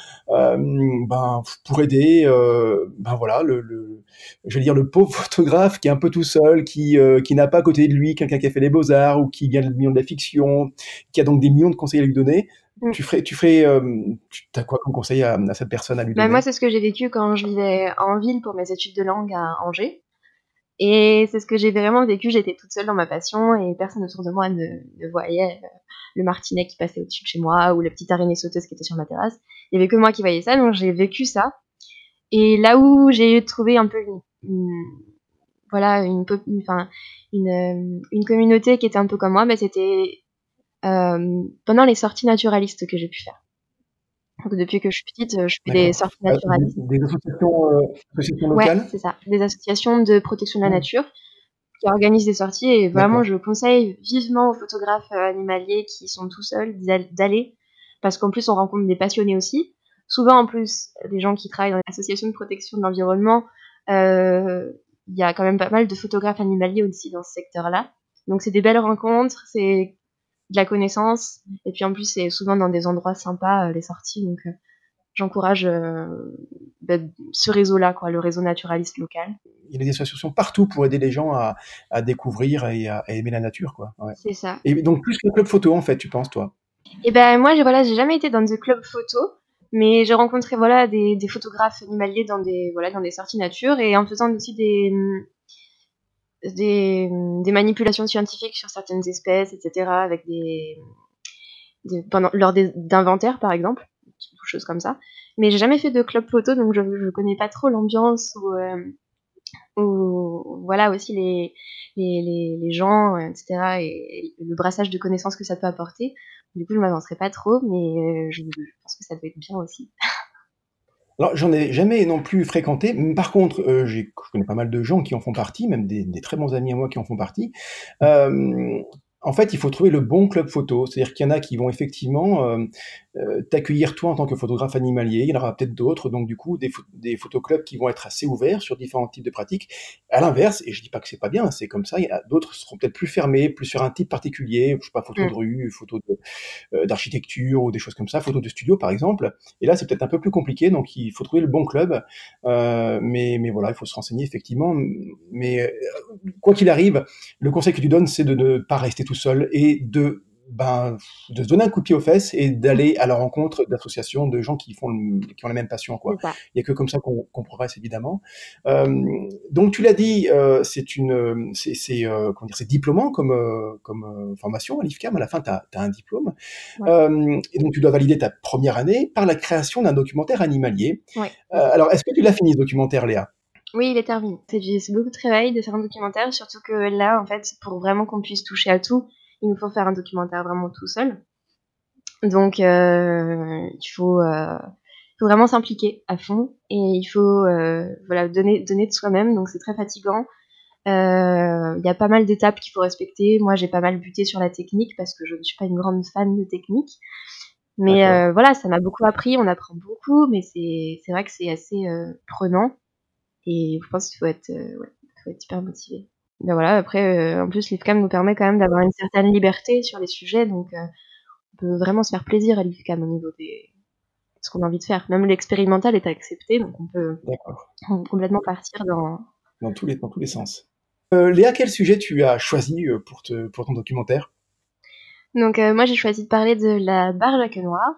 pour aider, ben voilà, je vais dire le pauvre photographe qui est un peu tout seul, qui n'a pas à côté de lui quelqu'un qui a fait les beaux-arts ou qui vient le milieu de la fiction, qui a donc des millions de conseils à lui donner. T'as quoi comme conseil à cette personne à lui Moi, donner? c'est ce que j'ai vécu quand je vivais en ville pour mes études de langue à Angers. Et c'est ce que j'ai vraiment vécu. J'étais toute seule dans ma passion et personne autour de moi ne voyait le martinet qui passait au-dessus de chez moi ou la petite araignée sauteuse qui était sur ma terrasse. Il y avait que moi qui voyais ça, donc j'ai vécu ça. Et là où j'ai trouvé un peu voilà, une communauté qui était un peu comme moi, c'était pendant les sorties naturalistes que j'ai pu faire. Donc depuis que je suis petite, je fais des D'accord. sorties naturalistes. Des associations Ouais, locales? c'est ça. Des associations de protection de la Hmm. nature qui organisent des sorties et vraiment D'accord. je conseille vivement aux photographes animaliers qui sont tout seuls d'aller parce qu'en plus on rencontre des passionnés aussi. Souvent en plus des gens qui travaillent dans les associations de protection de l'environnement, il y a quand même pas mal de photographes animaliers aussi dans ce secteur-là. Donc c'est des belles rencontres, c'est de la connaissance et puis en plus c'est souvent dans des endroits sympas les sorties donc j'encourage ce réseau-là quoi, le réseau naturaliste local. Il y a des associations partout pour aider les gens à découvrir et à aimer la nature, quoi. Ouais. C'est ça. Et donc plus le club photo, en fait, tu penses, toi? Et ben moi j'ai jamais été dans de club photo, mais j'ai rencontré voilà des photographes animaliers dans des sorties nature et en faisant aussi des manipulations scientifiques sur certaines espèces, etc. avec lors d'inventaires par exemple, ou choses comme ça. Mais j'ai jamais fait de club photo donc je connais pas trop l'ambiance ou voilà aussi les gens, etc. Et le brassage de connaissances que ça peut apporter. Du coup, je m'avancerai pas trop, mais je pense que ça doit être bien aussi. Alors, j'en ai jamais non plus fréquenté. Par contre, je connais pas mal de gens qui en font partie, même des très bons amis à moi qui en font partie. En fait, il faut trouver le bon club photo. C'est-à-dire qu'il y en a qui vont effectivement t'accueillir toi en tant que photographe animalier. Il y en aura peut-être d'autres, donc du coup des photoclubs qui vont être assez ouverts sur différents types de pratiques. À l'inverse, et je dis pas que c'est pas bien, c'est comme ça, il y a d'autres seront peut-être plus fermés, plus sur un type particulier, je sais pas, photo de Mm. rue, d'architecture ou des choses comme ça, photo de studio par exemple. Et là, c'est peut-être un peu plus compliqué, donc il faut trouver le bon club. Mais voilà, il faut se renseigner effectivement. Mais quoi qu'il arrive, le conseil que tu donnes, c'est de ne pas rester tout seul et de se donner un coup de pied aux fesses et d'aller à la rencontre d'associations de gens qui ont la même passion, quoi. C'est ça. Il y a que comme ça qu'on progresse, évidemment. Donc, tu l'as dit, comment dire, c'est diplômant comme formation à l'IFCAM. À la fin, tu as un diplôme. Ouais. Et donc, tu dois valider ta première année par la création d'un documentaire animalier. Ouais. Alors, est-ce que tu l'as fini, ce documentaire, Léa? Oui, il est terminé. C'est beaucoup de travail de faire un documentaire, surtout que là, en fait, pour vraiment qu'on puisse toucher à tout, il nous faut faire un documentaire vraiment tout seul. Donc, il faut vraiment s'impliquer à fond et il faut voilà, donner de soi-même, donc c'est très fatigant. Il y a pas mal d'étapes qu'il faut respecter. Moi, j'ai pas mal buté sur la technique parce que je ne suis pas une grande fan de technique. Mais D'accord. voilà, ça m'a beaucoup appris, on apprend beaucoup, mais c'est vrai que c'est assez prenant et je pense qu'il faut être hyper motivé. Ben voilà, après, en plus, l'IFCAM nous permet quand même d'avoir une certaine liberté sur les sujets, donc on peut vraiment se faire plaisir à l'IFCAM au niveau de ce qu'on a envie de faire. Même l'expérimental est accepté, donc on peut D'accord. complètement partir dans... Dans tous les sens. Léa, quel sujet tu as choisi pour ton documentaire? Donc moi, j'ai choisi de parler de la barge à queue noire.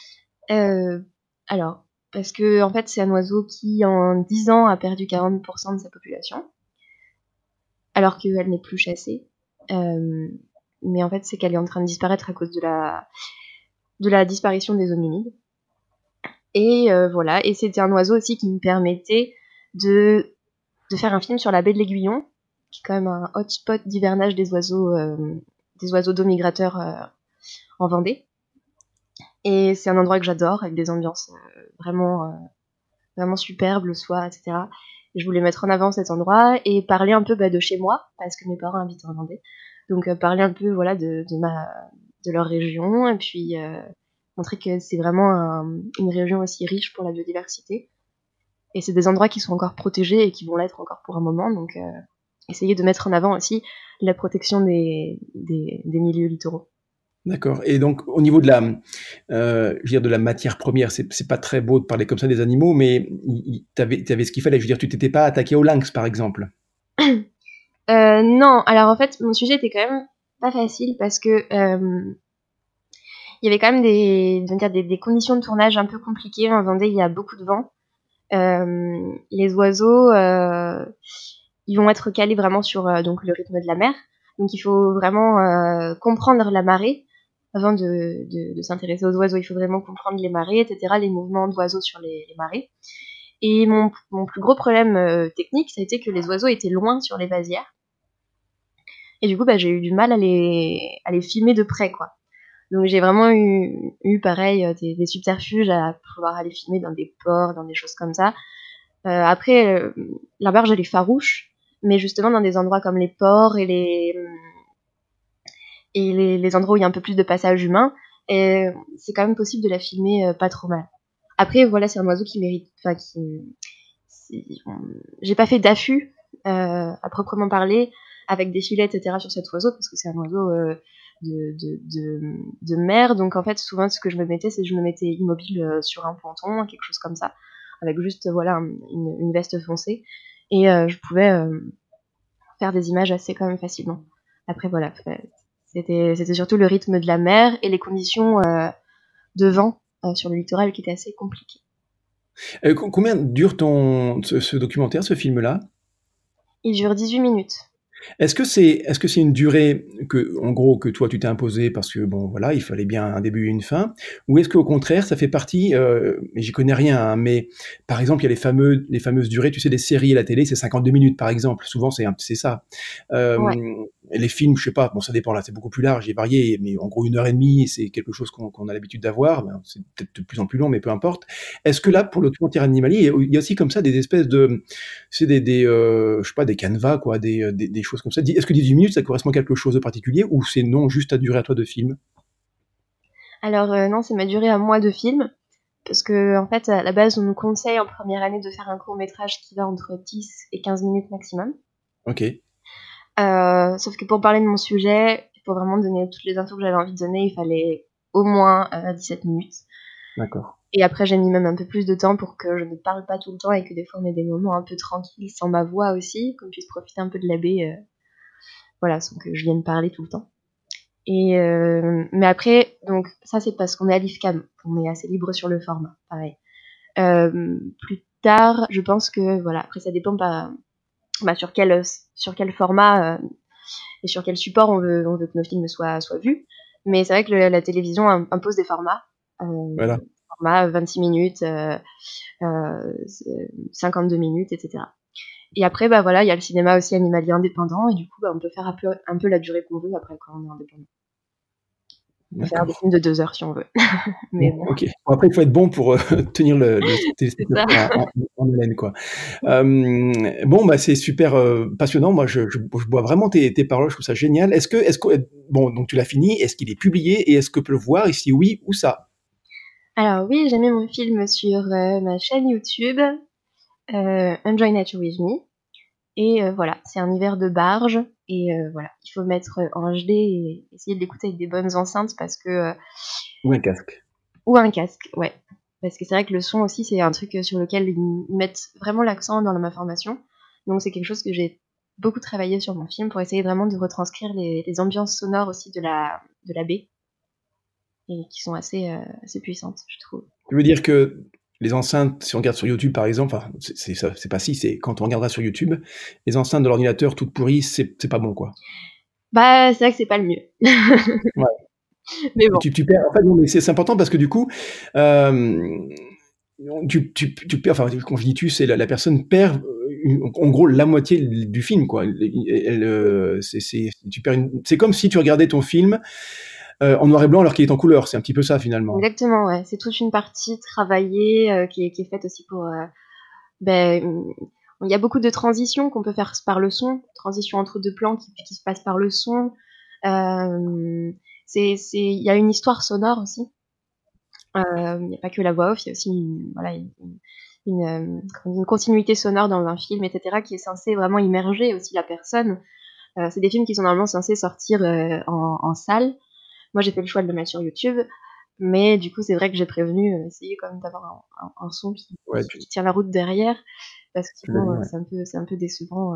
Alors, parce que en fait, c'est un oiseau qui, en 10 ans, a perdu 40% de sa population, alors qu'elle n'est plus chassée. Mais en fait, c'est qu'elle est en train de disparaître à cause de la disparition des zones humides. Et voilà, et c'était un oiseau aussi qui me permettait de faire un film sur la baie de l'Aiguillon, qui est quand même un hotspot d'hivernage des oiseaux d'eau migrateurs en Vendée. Et c'est un endroit que j'adore, avec des ambiances vraiment superbes le soir, etc. Et je voulais mettre en avant cet endroit et parler un peu de chez moi, parce que mes parents habitent en Vendée. Donc parler un peu voilà, de leur région, et puis montrer que c'est vraiment une région aussi riche pour la biodiversité. Et c'est des endroits qui sont encore protégés et qui vont l'être encore pour un moment. Donc essayer de mettre en avant aussi la protection des milieux littoraux. D'accord. Et donc, au niveau je veux dire, de la matière première, c'est pas très beau de parler comme ça des animaux, mais t'avais ce qu'il fallait. Je veux dire, tu t'étais pas attaqué au lynx, par exemple. Non, alors en fait, mon sujet était quand même pas facile parce que il y avait quand même des conditions de tournage un peu compliquées. En Vendée, il y a beaucoup de vent. Les oiseaux, ils vont être calés vraiment sur donc le rythme de la mer. Donc il faut vraiment comprendre la marée avant de s'intéresser aux oiseaux. Il faut vraiment comprendre les marées, etc., les mouvements d'oiseaux sur les marées. Et mon plus gros problème technique, ça a été que les oiseaux étaient loin sur les vasières. Et du coup, j'ai eu du mal à les filmer de près, quoi. Donc j'ai vraiment eu pareil, des subterfuges à pouvoir aller filmer dans des ports, dans des choses comme ça. Après, la barge, elle est farouche, mais justement dans des endroits comme les ports et les endroits où il y a un peu plus de passage humain, et c'est quand même possible de la filmer pas trop mal. Après, voilà, c'est un oiseau qui mérite... Enfin, j'ai pas fait d'affût, à proprement parler, avec des filets, etc. sur cet oiseau, parce que c'est un oiseau de mer. Donc, en fait, souvent, ce que je me mettais, c'est que je me mettais immobile sur un ponton, quelque chose comme ça, avec juste, voilà, une veste foncée. Et je pouvais faire des images assez quand même facilement. Après, voilà, c'était surtout le rythme de la mer et les conditions de vent sur le littoral qui étaient assez compliquées. Combien dure ce documentaire, ce film-là? Il dure 18 minutes. Est-ce que c'est une durée en gros, que toi tu t'es imposée parce que bon, voilà, il fallait bien un début et une fin, ou est-ce qu'au contraire, ça fait partie, mais j'y connais rien, hein, mais par exemple, il y a les fameuses durées, tu sais, des séries à la télé, c'est 52 minutes par exemple. Souvent, c'est ça. Ouais. Et les films, je sais pas, bon, ça dépend là, c'est beaucoup plus large et varié, mais en gros 1 heure et demie, c'est quelque chose qu'on a l'habitude d'avoir. Ben, c'est peut-être de plus en plus long, mais peu importe. Est-ce que là, pour le documentaire animalier, il y a aussi comme ça des espèces de, c'est je sais pas, des canevas, quoi, des choses comme ça. Est-ce que 18 minutes, ça correspond à quelque chose de particulier ou c'est non, juste à durée à toi de film? Alors non, ça m'a duré un mois de film, parce que en fait, à la base, on nous conseille en première année de faire un court-métrage qui va entre 10 et 15 minutes maximum. Ok. Sauf que pour parler de mon sujet, pour vraiment donner toutes les infos que j'avais envie de donner, il fallait au moins 17 minutes. D'accord. Et après, j'ai mis même un peu plus de temps pour que je ne parle pas tout le temps et que des fois, on ait des moments un peu tranquilles sans ma voix aussi, qu'on puisse profiter un peu de la baie, voilà, sans que je vienne parler tout le temps. Et mais après, donc ça, c'est parce qu'on est à l'IFCAM, on est assez libre sur le format, pareil. Plus tard, je pense que, voilà, après, ça dépend sur quel format et sur quel support on veut que nos films soient vus. Mais c'est vrai que la télévision impose des formats. Voilà. Format 26 minutes, 52 minutes, etc. Et après, voilà, il y a le cinéma aussi animalier indépendant, et du coup, on peut faire un peu la durée qu'on veut après quand on est indépendant. On peut faire des films de 2 heures si on veut. Mais bon, Ok. Bon, après, il faut être bon pour tenir le c'est ça. téléspectateur en haleine, quoi. Bon, bah, c'est super passionnant. Moi, je bois vraiment tes paroles. Je trouve ça génial. Bon, donc tu l'as fini. Est-ce qu'il est publié et est-ce que peut le voir? Et si oui, où ça? Alors oui, j'ai mis mon film sur ma chaîne YouTube, Enjoy Nature With Me. Et voilà, c'est un hiver de barge. Et voilà, il faut mettre en HD et essayer de l'écouter avec des bonnes enceintes parce que Ou un casque? ou un casque, ouais. Parce que c'est vrai que le son aussi, c'est un truc sur lequel ils mettent vraiment l'accent dans ma formation. Donc c'est quelque chose que j'ai beaucoup travaillé sur mon film pour essayer vraiment de retranscrire les ambiances sonores aussi de la baie, et qui sont assez puissantes, je trouve. Tu veux dire que les enceintes, si on regarde sur YouTube par exemple, enfin, c'est pas si, c'est quand on regardera sur YouTube, les enceintes de l'ordinateur toutes pourries, c'est pas bon, quoi. Bah, c'est vrai que c'est pas le mieux. Ouais. Mais Et bon. tu perds. En fait, non, mais c'est important parce que du coup, tu perds. Enfin, quand je dis tu, c'est la personne perd en gros la moitié du film, quoi. Tu perds c'est comme si tu regardais ton film en noir et blanc alors qu'il est en couleur. C'est un petit peu ça finalement. Exactement, ouais. C'est toute une partie travaillée qui est faite aussi pour. Il y a beaucoup de transitions qu'on peut faire par le son, transition entre deux plans qui se passent par le son. Il y a une histoire sonore aussi. Il n'y a pas que la voix off, il y a aussi une continuité sonore dans un film, etc., qui est censée vraiment immerger aussi la personne. C'est des films qui sont normalement censés sortir en salle. Moi, j'ai fait le choix de le mettre sur YouTube, mais du coup, c'est vrai que j'ai prévenu, essayer quand même d'avoir un son Ouais, qui tient la route derrière, parce que tu l'as dit, sinon, ouais. c'est un peu décevant.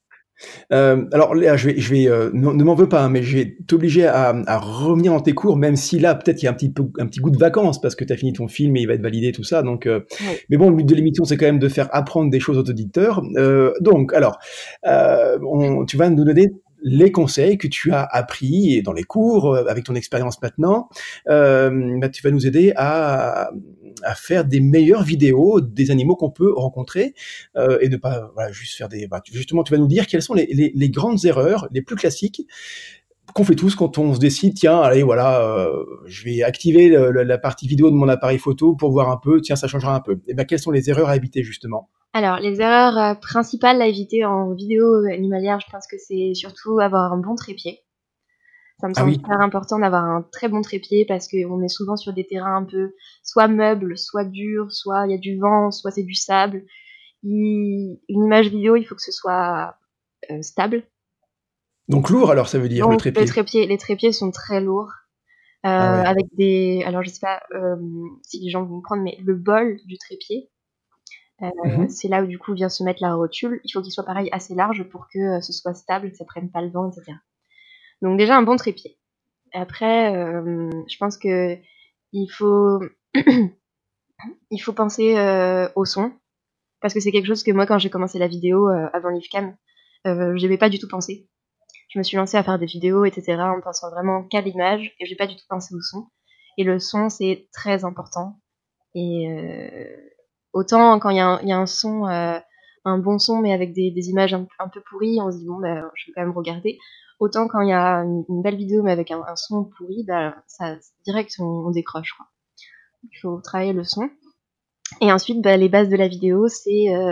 Alors Léa, ne m'en veux pas, hein, mais je vais t'obliger à revenir dans tes cours, même si là, peut-être il y a un petit goût de vacances parce que tu as fini ton film et il va être validé, tout ça. Donc, Oui. mais bon, le but de l'émission, c'est quand même de faire apprendre des choses aux auditeurs. Donc, alors, tu vas nous donner les conseils que tu as appris dans les cours, avec ton expérience maintenant. Tu vas nous aider à faire des meilleures vidéos des animaux qu'on peut rencontrer et ne pas juste faire des... justement, tu vas nous dire quelles sont les grandes erreurs, les plus classiques qu'on fait tous quand on se décide, tiens, allez, voilà, je vais activer la partie vidéo de mon appareil photo pour voir un peu, tiens, ça changera un peu. Et quelles sont les erreurs à éviter, justement? Alors, les erreurs principales à éviter en vidéo animalière, je pense que c'est surtout avoir un bon trépied. Ça me Ah semble oui. super important d'avoir un très bon trépied parce qu'on est souvent sur des terrains un peu soit meubles, soit durs, soit il y a du vent, soit c'est du sable. Une image vidéo, il faut que ce soit stable. Donc lourd, alors, ça veut dire, le Donc trépied. les trépieds sont très lourds, Ah ouais. avec des... Alors je sais pas si les gens vont me prendre, mais le bol du trépied, Mhm. c'est là où du coup vient se mettre la rotule. Il faut qu'il soit pareil assez large pour que ce soit stable, que ça prenne pas le vent, etc. Donc déjà un bon trépied. Après, je pense que il faut il faut penser au son, parce que c'est quelque chose que moi, quand j'ai commencé la vidéo avant l'IFCAM, j'y avais pas du tout pensé. Je me suis lancée à faire des vidéos, etc., en pensant vraiment qu'à l'image, et j'ai pas du tout pensé au son. Et le son, c'est très important. Et autant quand il y a un son, un bon son, mais avec des images un peu pourries, on se dit bon, je vais quand même regarder. Autant quand il y a une belle vidéo, mais avec un son pourri, ça direct on décroche, quoi. Il faut travailler le son. Et ensuite, les bases de la vidéo, c'est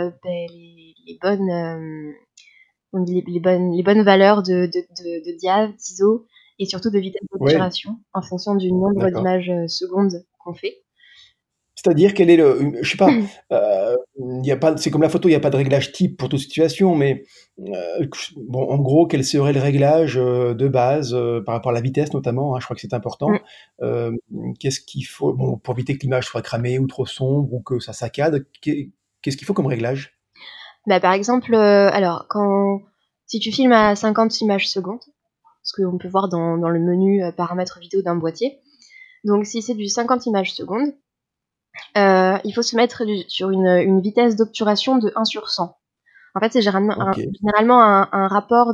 les bonnes, on dit les bonnes valeurs de diaph, d'ISO et surtout de vitesse Ouais, d'obturation en fonction du nombre d'accord. d'images secondes qu'on fait. C'est-à-dire quel est je sais pas, il y a pas c'est comme la photo, il y a pas de réglage type pour toute situation, mais, bon, en gros, quel serait le réglage, de base, par rapport à la vitesse notamment, hein, je crois que c'est Mm. important. Hem, Qu'est-ce qu'il faut bon, pour éviter que l'image soit cramée ou trop sombre ou que ça saccade, qu'est-ce qu'il faut comme réglage? Bah, par exemple, alors si tu filmes à 50 images secondes, ce qu'on peut voir dans le menu paramètres vidéo d'un boîtier, donc si c'est du 50 images secondes, il faut se mettre sur une vitesse d'obturation de 1/100. En fait, c'est OK. généralement un rapport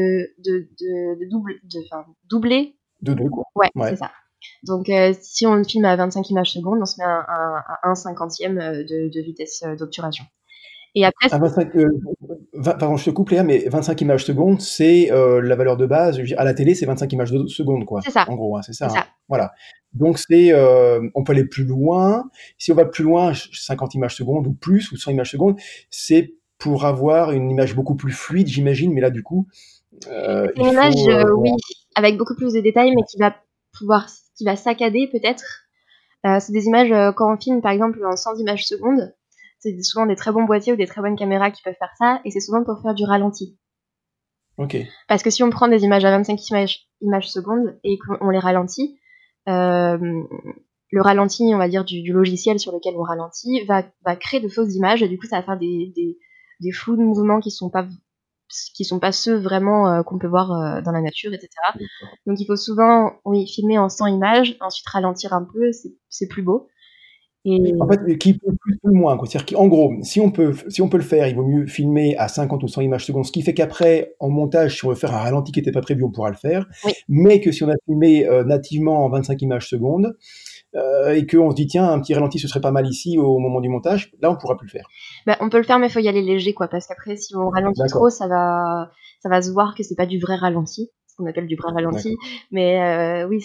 doublé. De 2 quoi. Ouais, c'est Ouais. ça. Donc, si on filme à 25 images secondes, on se met à 1/50e de vitesse d'obturation. Et après, À 25, 20 pardon, je te coupe Léa, mais 25 images secondes, c'est, la valeur de base. Je veux dire, à la télé, c'est 25 images de secondes, quoi, c'est ça, en gros, hein, c'est c'est ça, hein? ça. Voilà. Donc c'est, on peut aller plus loin. Si on va plus loin, 50 images secondes ou plus, ou 100 images secondes, c'est pour avoir une image beaucoup plus fluide, j'imagine, mais là, du coup, C'est il une image, faut, oui, bon, avec beaucoup plus de détails, mais qui va saccader peut-être. C'est des images, quand on filme par exemple en 100 images secondes, c'est souvent des très bons boîtiers ou des très bonnes caméras qui peuvent faire ça, et c'est souvent pour faire du ralenti. OK, Parce que si on prend des images à 25 images secondes et qu'on les ralentit, hem, le ralenti, on va dire, du logiciel sur lequel on ralentit va créer de fausses images, et du coup ça va faire des flous de mouvements qui sont pas ceux vraiment, qu'on peut voir, dans la nature, et cetera. d'accord. Donc il faut souvent, oui, filmer en 100 images, ensuite ralentir un peu, c'est plus beau. Et En fait, qui peut plus ou moins, quoi. C'est-à-dire qu'en gros, si on peut le faire, il vaut mieux filmer à 50 ou 100 images secondes. Ce qui fait qu'après, en montage, si on veut faire un ralenti qui était pas prévu, on pourra le faire. oui, Mais que si on a filmé, nativement en 25 images secondes, et qu'on se dit: «Tiens, un petit ralenti, ce serait pas mal ici au moment du montage», là, on pourra plus le faire. bah, on peut le faire, mais il faut y aller léger, quoi, parce qu'après si on ralentit trop, D'accord, ça va se voir que c'est pas du vrai ralenti, ce qu'on appelle du vrai ralenti. d'accord, Mais oui,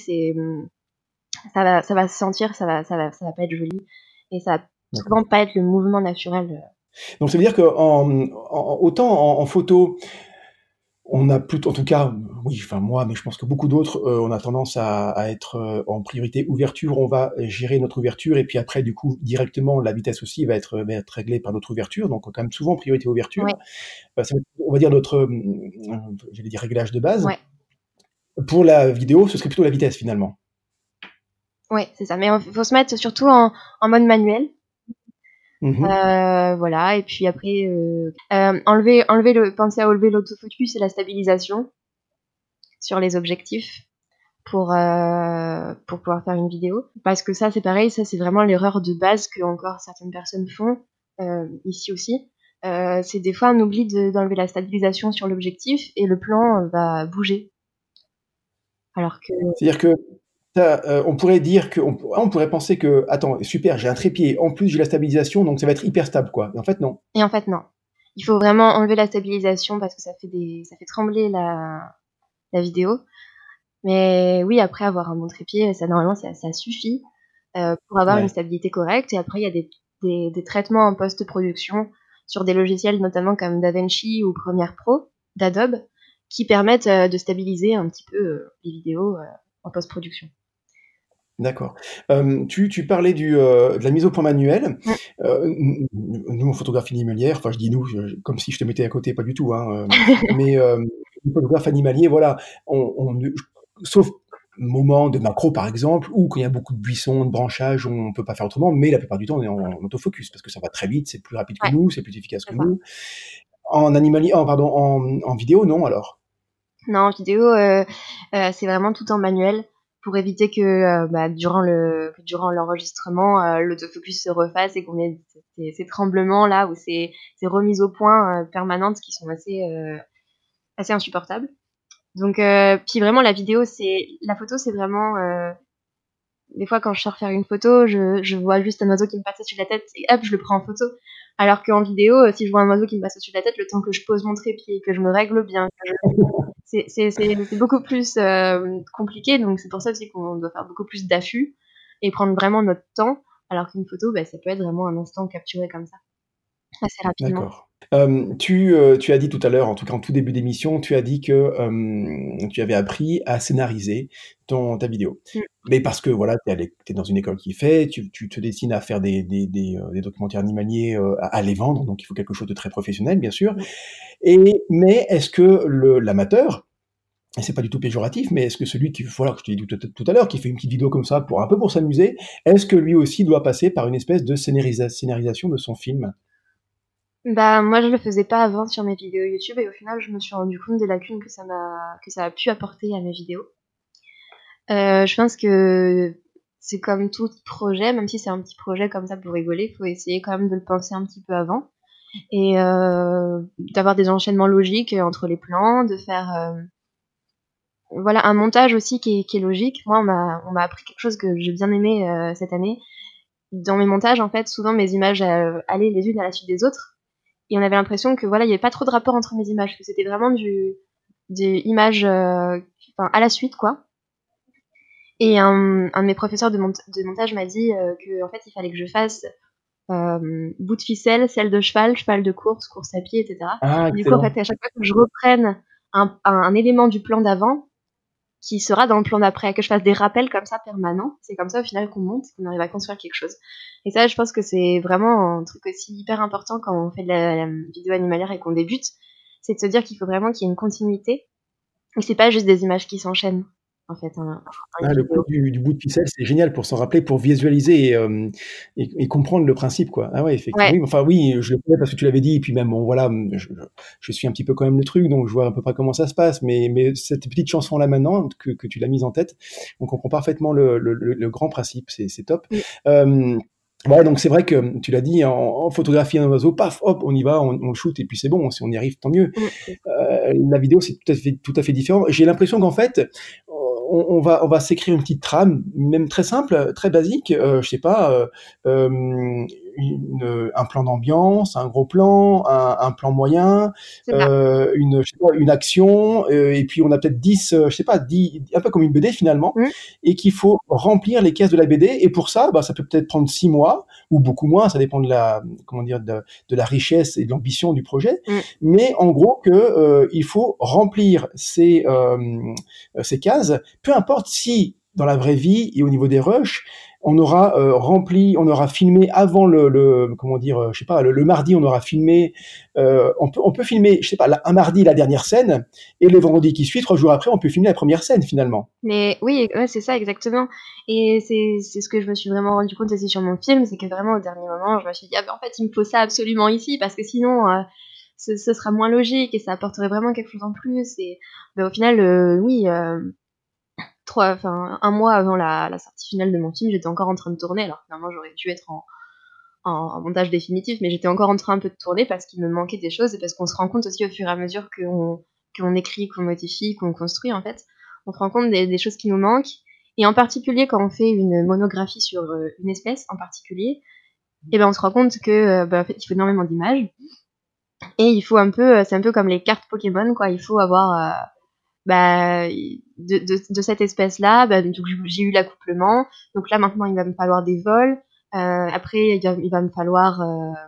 ça va se sentir, ça va pas être joli, et ça va d'accord. souvent pas être le mouvement naturel. Donc ça veut dire qu'en autant en photo, on a plutôt, en tout cas, oui, enfin moi, mais je pense que beaucoup d'autres, on a tendance à être, en priorité ouverture. On va gérer notre ouverture et puis après, du coup, directement, la vitesse aussi va être réglée par notre ouverture. Donc quand même souvent priorité ouverture. Ouais, Ça va être, on va dire notre, j'allais dire réglage de base. ouais, Pour la vidéo, ce serait plutôt la vitesse finalement. ouais, c'est ça. Mais faut se mettre surtout en mode manuel. Mmh. Voilà, et puis après, penser à enlever l'autofocus et la stabilisation sur les objectifs pour pouvoir faire une vidéo. Parce que ça, c'est pareil, ça, c'est vraiment l'erreur de base que encore certaines personnes font, ici aussi. C'est des fois, on oublie d'enlever la stabilisation sur l'objectif et le plan va bouger. Alors que C'est-à-dire que on pourrait dire on pourrait penser que: «Attends, super, j'ai un trépied, en plus j'ai la stabilisation, donc ça va être hyper stable, quoi», et en fait non. et en fait, non. Il faut vraiment enlever la stabilisation parce que ça fait trembler la vidéo. Mais oui, après avoir un bon trépied, ça normalement ça suffit, pour avoir une Ouais. stabilité correcte, et après il y a des traitements en post-production sur des logiciels notamment comme DaVinci ou Premiere Pro d'Adobe qui permettent, de stabiliser un petit peu, les vidéos, en post-production. D'accord. Tu parlais de la mise au point manuelle. Mmh. Nous, en photographie animalière, enfin, je dis nous, comme si je te mettais à côté, pas du tout, hein, mais les photographes animaliers, voilà, on ne sauf moment de macro, par exemple, ou quand il y a beaucoup de buissons, de branchages, on peut pas faire autrement, mais la plupart du temps, on est en autofocus parce que ça va très vite, c'est plus rapide que Ouais, nous, c'est plus efficace je que vois. nous. Pardon, en vidéo, non, alors? Non, en vidéo, c'est vraiment tout en manuel pour éviter que, bah, durant l'enregistrement, l'autofocus se refasse et qu'on ait ces tremblements là ou ces remises au point, permanentes qui sont assez insupportables. Donc, puis vraiment la photo, c'est vraiment, des fois quand je sors faire une photo, je vois juste un oiseau qui me passe au-dessus de la tête et hop, je le prends en photo. Alors qu'en vidéo, si je vois un oiseau qui me passe au-dessus de la tête, le temps que je pose mon trépied, que je me règle bien, c'est beaucoup plus, compliqué, donc c'est pour ça aussi qu'on doit faire beaucoup plus d'affûts et prendre vraiment notre temps, alors qu'une photo, bah, ça peut être vraiment un instant capturé comme ça, assez rapidement. D'accord. Tu as dit tout à l'heure, en tout cas en tout début d'émission, tu as dit que tu avais appris à scénariser ta vidéo. Mm. Mais parce que voilà, t'es dans une école qui fait, tu te destines à faire des documentaires animaliers, à les vendre, donc il faut quelque chose de très professionnel, bien sûr. Mm. Mais est-ce que l'amateur, et c'est pas du tout péjoratif, mais est-ce que celui qui, voilà, que je t'ai dit tout à l'heure, qui fait une petite vidéo comme ça pour un peu pour s'amuser, est-ce que lui aussi doit passer par une espèce de scénarisation de son film? Bah, moi, je le faisais pas avant sur mes vidéos YouTube et au final, je me suis rendu compte des lacunes que ça a pu apporter à mes vidéos. Je pense que c'est comme tout projet, même si c'est un petit projet comme ça pour rigoler, faut essayer quand même de le penser un petit peu avant et d'avoir des enchaînements logiques entre les plans, de faire voilà un montage aussi qui est logique. Moi, on m'a appris quelque chose que j'ai bien aimé cette année. Dans mes montages, en fait, souvent mes images allaient les unes à la suite des autres. Et on avait l'impression que voilà, il y avait pas trop de rapport entre mes images, que c'était vraiment des images à la suite, quoi. Et un de mes professeurs de montage m'a dit que en fait, il fallait que je fasse bout de ficelle, selle de cheval, cheval de course, course à pied, etc. Ah, Et du coup, en excellent. fait, à chaque fois que je reprenne un élément du plan d'avant, qui sera dans le plan d'après, que je fasse des rappels comme ça permanents, c'est comme ça au final qu'on monte, qu'on arrive à construire quelque chose. Et ça, je pense que c'est vraiment un truc aussi hyper important quand on fait de la vidéo animalière et qu'on débute, c'est de se dire qu'il faut vraiment qu'il y ait une continuité, et c'est pas juste des images qui s'enchaînent, en fait, une Ah, le coup vidéo. du bout de ficelle, c'est génial pour s'en rappeler, pour visualiser et comprendre le principe, quoi. Ah ouais, effectivement. Ouais. Oui, enfin oui, je le connais parce que tu l'avais dit, et puis même, bon, voilà, je suis un petit peu quand même le truc, donc je vois à peu près comment ça se passe. Mais cette petite chanson-là maintenant, que tu l'as mise en tête, on comprend parfaitement le grand principe, c'est top. Mm, Ouais, donc c'est vrai que tu l'as dit, en photographie un oiseau, paf, hop, on y va, on le shoot, et puis c'est bon, si on y arrive, tant mieux. mm. La vidéo, c'est tout à fait différent. J'ai l'impression qu'en fait, on va s'écrire une petite trame, même très simple, très basique. Je sais pas, un plan d'ambiance, un gros plan, un plan moyen, C'est ça. je sais pas, une action, et puis on a peut-être 10, je sais pas, 10, un peu comme une BD finalement, Mm, et qu'il faut remplir les caisses de la BD. Et pour ça, bah, ça peut peut-être prendre 6 mois ou beaucoup moins, ça dépend de la, comment dire, de la richesse et de l'ambition du projet. mm. Mais en gros que il faut remplir ces cases, peu importe si dans la vraie vie et au niveau des rushs, on aura rempli, on aura filmé avant comment dire, je sais pas, le mardi, on aura filmé, on peut filmer, je sais pas, un mardi la dernière scène, et le vendredi qui suit, 3 jours après, on peut filmer la première scène finalement. Mais oui, ouais, c'est ça exactement. Et c'est ce que je me suis vraiment rendu compte aussi sur mon film, c'est que vraiment au dernier moment, je me suis dit ah ben en fait il me faut ça absolument ici parce que sinon ce sera moins logique et ça apporterait vraiment quelque chose en plus. Et ben, au final, oui, un mois avant la sortie finale de mon film, j'étais encore en train de tourner. Alors finalement j'aurais dû être en montage définitif, mais j'étais encore en train un peu de tourner parce qu'il me manquait des choses et parce qu'on se rend compte aussi au fur et à mesure qu'on écrit, qu'on modifie, qu'on construit en fait, on se rend compte des choses qui nous manquent. Et en particulier quand on fait une monographie sur une espèce en particulier, et ben on se rend compte que en fait, il faut énormément d'images et il faut un peu, c'est un peu comme les cartes Pokémon quoi, il faut avoir bah, de cette espèce-là, bah, donc j'ai eu l'accouplement. Donc là, maintenant, il va me falloir des vols. Après, il va me falloir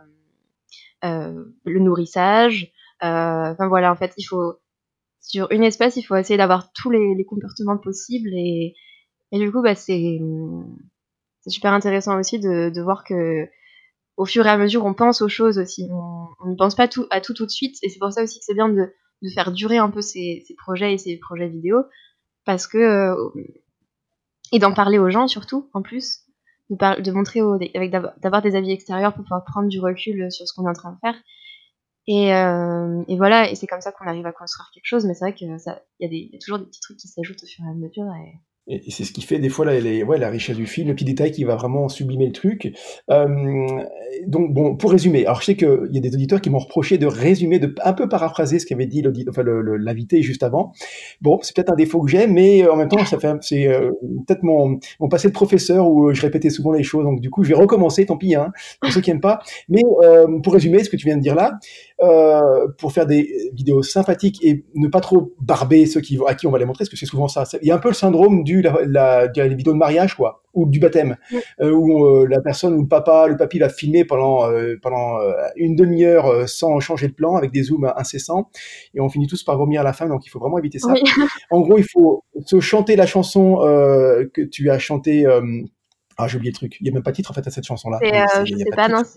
le nourrissage. Enfin voilà, en fait, il faut sur une espèce, il faut essayer d'avoir tous les comportements possibles et du coup, bah, c'est super intéressant aussi de voir que au fur et à mesure, on pense aux choses aussi. On ne pense pas à tout de suite et c'est pour ça aussi que c'est bien de faire durer un peu ces projets et ces projets vidéo parce que et d'en parler aux gens surtout en plus de montrer d'avoir des avis extérieurs pour pouvoir prendre du recul sur ce qu'on est en train de faire et voilà et c'est comme ça qu'on arrive à construire quelque chose mais c'est vrai que ça il y a toujours des petits trucs qui s'ajoutent au fur et à mesure Et c'est ce qui fait des fois ouais, la richesse du film, le petit détail qui va vraiment sublimer le truc. Euh, donc bon, pour résumer, alors je sais qu'il y a des auditeurs qui m'ont reproché de résumer, de un peu paraphraser ce qu'avait dit l'invité juste avant. Bon, c'est peut-être un défaut que j'ai, mais en même temps, c'est peut-être mon passé de professeur où je répétais souvent les choses. Donc du coup, je vais recommencer, tant pis, hein, pour ceux qui n'aiment pas. Mais pour résumer ce que tu viens de dire là, pour faire des vidéos sympathiques et ne pas trop barber ceux à qui on va les montrer, parce que c'est souvent ça. Il y a un peu le syndrome vu les vidéos de mariage, quoi, ou du baptême, Mm. où la personne, ou le papy va filmer pendant une demi-heure sans changer de plan, avec des zooms incessants, et on finit tous par vomir à la fin, donc il faut vraiment éviter ça. Oui. En gros, il faut se chanter la chanson que tu as chantée. Ah, j'ai oublié le truc. Il n'y a même pas de titre en fait à cette chanson-là. C'est, Oui, je il n'y a sais pas de pas, non, titre. c'est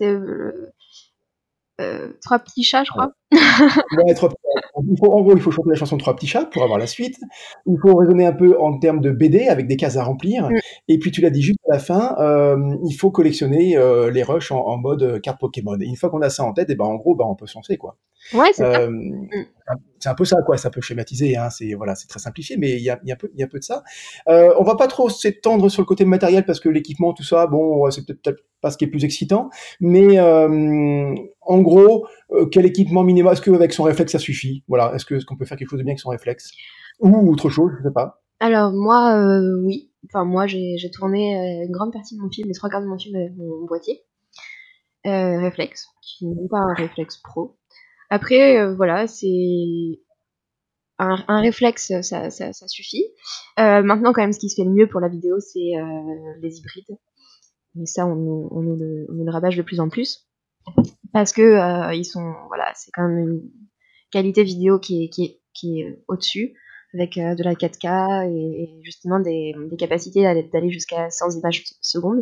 Trois petits chats, je crois. Ouais, en gros, il faut chanter la chanson Trois petits chats pour avoir la suite. Il faut raisonner un peu en termes de BD avec des cases à remplir. Mm. Et puis tu l'as dit juste à la fin, il faut collectionner les rushs en mode carte Pokémon. Et une fois qu'on a ça en tête, et ben en gros, ben on peut se lancer quoi. Ouais, c'est ça. Euh, Mm. c'est un peu ça, quoi. Ça peut schématiser, hein. C'est voilà, c'est très simplifié, mais il y a un peu de ça. On va pas trop s'étendre sur le côté matériel parce que l'équipement, tout ça, bon, c'est peut-être pas ce qui est plus excitant. Mais en gros, quel équipement minimal? Est-ce qu'avec son réflexe ça suffit? Voilà. Est-ce qu'on peut faire quelque chose de bien avec son réflexe ou autre chose? Je sais pas. Alors moi, oui. Enfin moi, j'ai tourné une grande partie de mon film, les trois quarts de mon film avec mon boîtier réflexe, qui n'est pas un réflexe pro. Après, voilà, c'est un réflexe, ça suffit. Maintenant, quand même, ce qui se fait le mieux pour la vidéo, c'est les hybrides. Et ça, on nous le rabâche de plus en plus. Parce que ils sont, voilà, c'est quand même une qualité vidéo qui est au-dessus, avec de la 4K et justement des capacités d'aller jusqu'à 100 images secondes.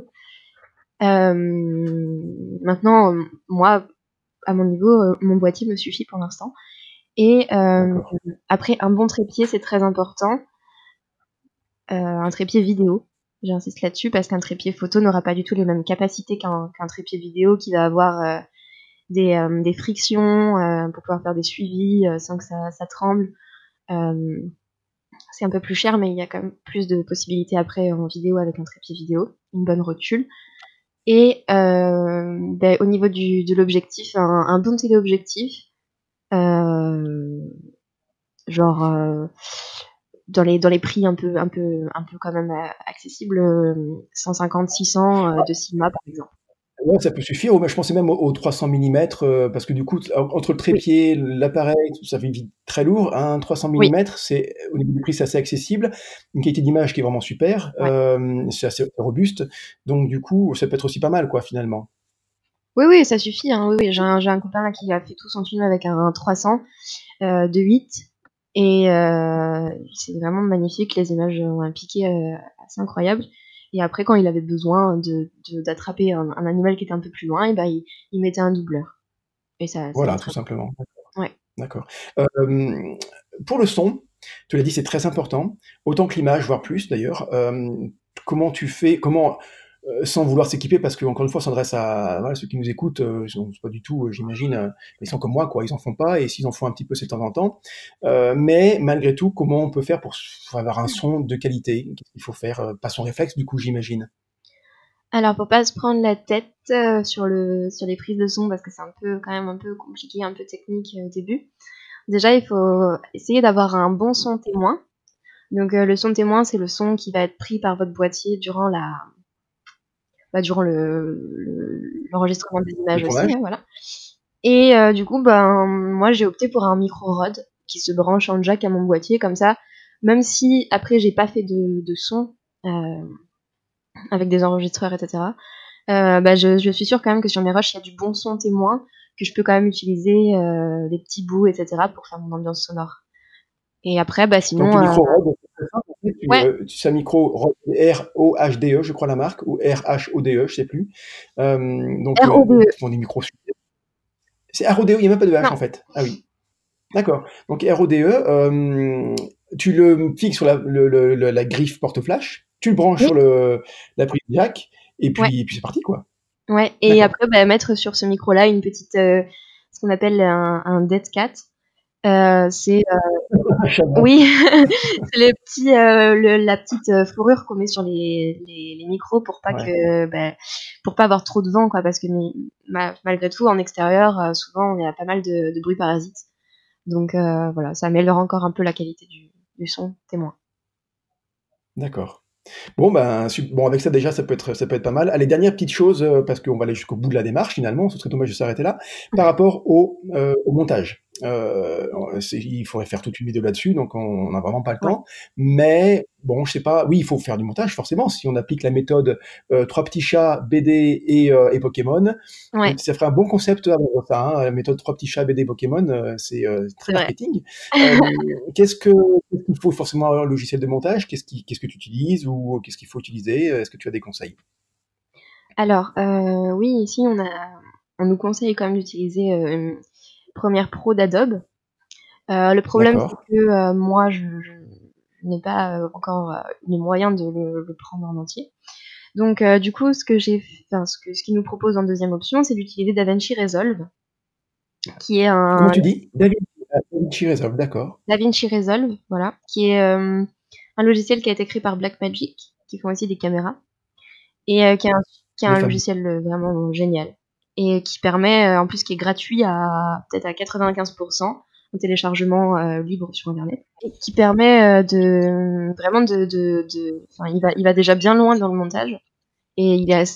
Maintenant, moi, à mon niveau, mon boîtier me suffit pour l'instant. Et D'accord. après, un bon trépied, c'est très important. Un trépied vidéo, j'insiste là-dessus, parce qu'un trépied photo n'aura pas du tout les mêmes capacités qu'un trépied vidéo, qui va avoir des frictions pour pouvoir faire des suivis sans que ça tremble. C'est un peu plus cher, mais il y a quand même plus de possibilités après en vidéo avec un trépied vidéo, une bonne rotule. Et au niveau de l'objectif, un bon téléobjectif, genre dans les prix un peu quand même accessibles, 150-600 de Sigma par exemple. Ouais, ça peut suffire. Mais je pensais même aux 300 mm, parce que du coup, entre le Oui, trépied, l'appareil, ça fait vite très lourd. Un 300 oui, mm, c'est au niveau du prix, c'est assez accessible. Une qualité d'image qui est vraiment super. ouais. C'est assez robuste. Donc du coup, ça peut être aussi pas mal, quoi, finalement. Oui, oui, ça suffit, hein, oui, oui. J'ai un copain là qui a fait tout son film avec un 300 de 8 et c'est vraiment magnifique. Les images ont un piqué assez incroyable. Et après, quand il avait besoin d'attraper un animal qui était un peu plus loin, et ben il mettait un doubleur. Et ça allait Voilà, tout très bien. simplement. Ouais. D'accord. Pour le son, tu l'as dit, c'est très important, autant que l'image, voire plus d'ailleurs. Comment tu fais, sans vouloir s'équiper, parce qu'encore une fois, ça s'adresse à voilà, ceux qui nous écoutent, ils sont pas du tout, j'imagine, ils sont comme moi, quoi, ils en font pas, et s'ils en font un petit peu, c'est de temps en temps. Mais malgré tout, comment on peut faire pour avoir un son de qualité? Qu'est-ce qu'il faut faire? Pas son réflexe, du coup, j'imagine. Alors pour pas se prendre la tête sur les prises de son, parce que c'est quand même un peu compliqué, un peu technique au début. Déjà, il faut essayer d'avoir un bon son témoin. Donc le son témoin, c'est le son qui va être pris par votre boîtier durant l'enregistrement des Le images aussi, tournage? hein, voilà. Et du coup, ben moi j'ai opté pour un micro Rode qui se branche en jack à mon boîtier, comme ça, même si après j'ai pas fait de son avec des enregistreurs, etc. Je suis sûre quand même que sur mes rushs, il y a du bon son témoin, que je peux quand même utiliser des petits bouts, etc. pour faire mon ambiance sonore. Et après, Donc sinon, le micro Rode, c'est très simple. En fait, ouais, c'est un micro Rode, ROHDE, je crois la marque, ou RHODE, je sais plus. Donc RODE. ce sont des micros. C'est RODE, il n'y a même pas de H en Non, fait. Ah oui, d'accord. Donc RODE, tu le fixes sur la griffe porte-flash, tu le branches oui, sur la prise jack, et ouais, puis c'est parti quoi. ouais. Et D'accord. après, mettre sur ce micro-là une petite, ce qu'on appelle un dead cat. C'est Charmant. oui, c'est la petite fourrure qu'on met sur les micros pour pas Ouais. pour pas avoir trop de vent, quoi, parce que malgré tout, en extérieur, souvent, on a pas mal de bruit parasite. Donc voilà, ça améliore encore un peu la qualité du son témoin. D'accord. Bon, ben, bon, avec ça déjà, ça peut être pas mal. Allez, dernière petite chose, parce qu'on va aller jusqu'au bout de la démarche finalement, ce serait dommage de s'arrêter là, par rapport au montage. Il faudrait faire toute une vidéo là-dessus, donc on n'a vraiment pas le Ouais, temps. Mais bon, je sais pas. Oui, il faut faire du montage forcément. Si on applique la méthode trois petits chats, BD et Pokémon, ouais, ça ferait un bon concept à ça. Hein, la méthode trois petits chats, BD, Pokémon, c'est très c'est vrai. marketing. Euh, qu'est-ce qu'il faut forcément avoir un logiciel de montage? Qu'est-ce que tu utilises ou qu'est-ce qu'il faut utiliser? Est-ce que tu as des conseils? Alors, oui, ici, on nous conseille quand même d'utiliser Premiere Pro d'Adobe. Le problème, c'est D'accord. que moi, je n'ai pas encore les moyens de le prendre en entier. Donc, du coup, ce qu'ils nous proposent en deuxième option, c'est d'utiliser DaVinci Resolve, qui est Comment un tu dis? DaVinci Resolve, d'accord. DaVinci Resolve, voilà, qui est un logiciel qui a été créé par Blackmagic, qui font aussi des caméras, et qui est Les un fameux. logiciel vraiment génial, et qui permet, en plus, qui est gratuit peut-être à 95% en téléchargement libre sur Internet, et qui permet de vraiment enfin, il va déjà bien loin dans le montage, et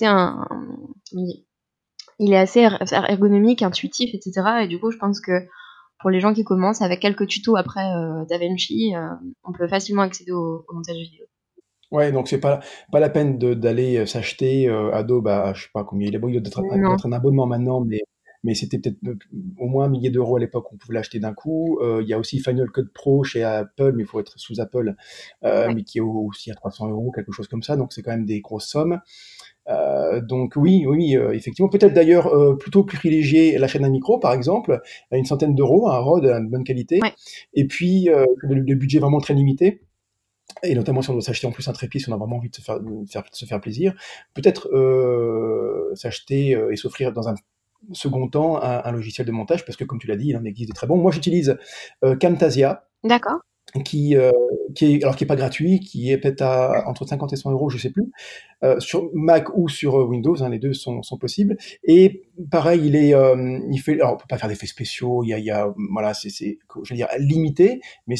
il est assez ergonomique, intuitif, etc. Et du coup, je pense que pour les gens qui commencent, avec quelques tutos après DaVinci, on peut facilement accéder au montage vidéo. Ouais, donc c'est pas la peine d'aller s'acheter Adobe à je sais pas combien il est. Bon, il doit Non, être un abonnement maintenant, mais c'était peut-être au moins un millier d'euros à l'époque, on pouvait l'acheter d'un coup. Il y a aussi Final Cut Pro chez Apple, mais il faut être sous Apple, ouais, mais qui est aussi à 300 euros, quelque chose comme ça. Donc c'est quand même des grosses sommes. Donc oui, oui, effectivement, peut-être d'ailleurs plutôt privilégier l'achat d'un micro, par exemple, à une centaine d'euros, un Rode de bonne qualité, ouais, et puis le budget vraiment très limité. Et notamment si on doit s'acheter en plus un trépied, si on a vraiment envie de se faire plaisir, peut-être s'acheter et s'offrir dans un second temps un logiciel de montage, parce que comme tu l'as dit, il en existe des très bons. Moi j'utilise Camtasia, d'accord, qui, euh, qui est pas gratuit, qui est peut-être à entre 50 et 100 euros, je sais plus, sur Mac ou sur Windows, hein, les deux sont possibles. Et pareil, il fait, alors on peut pas faire d'effets spéciaux, voilà, je veux dire, limité, mais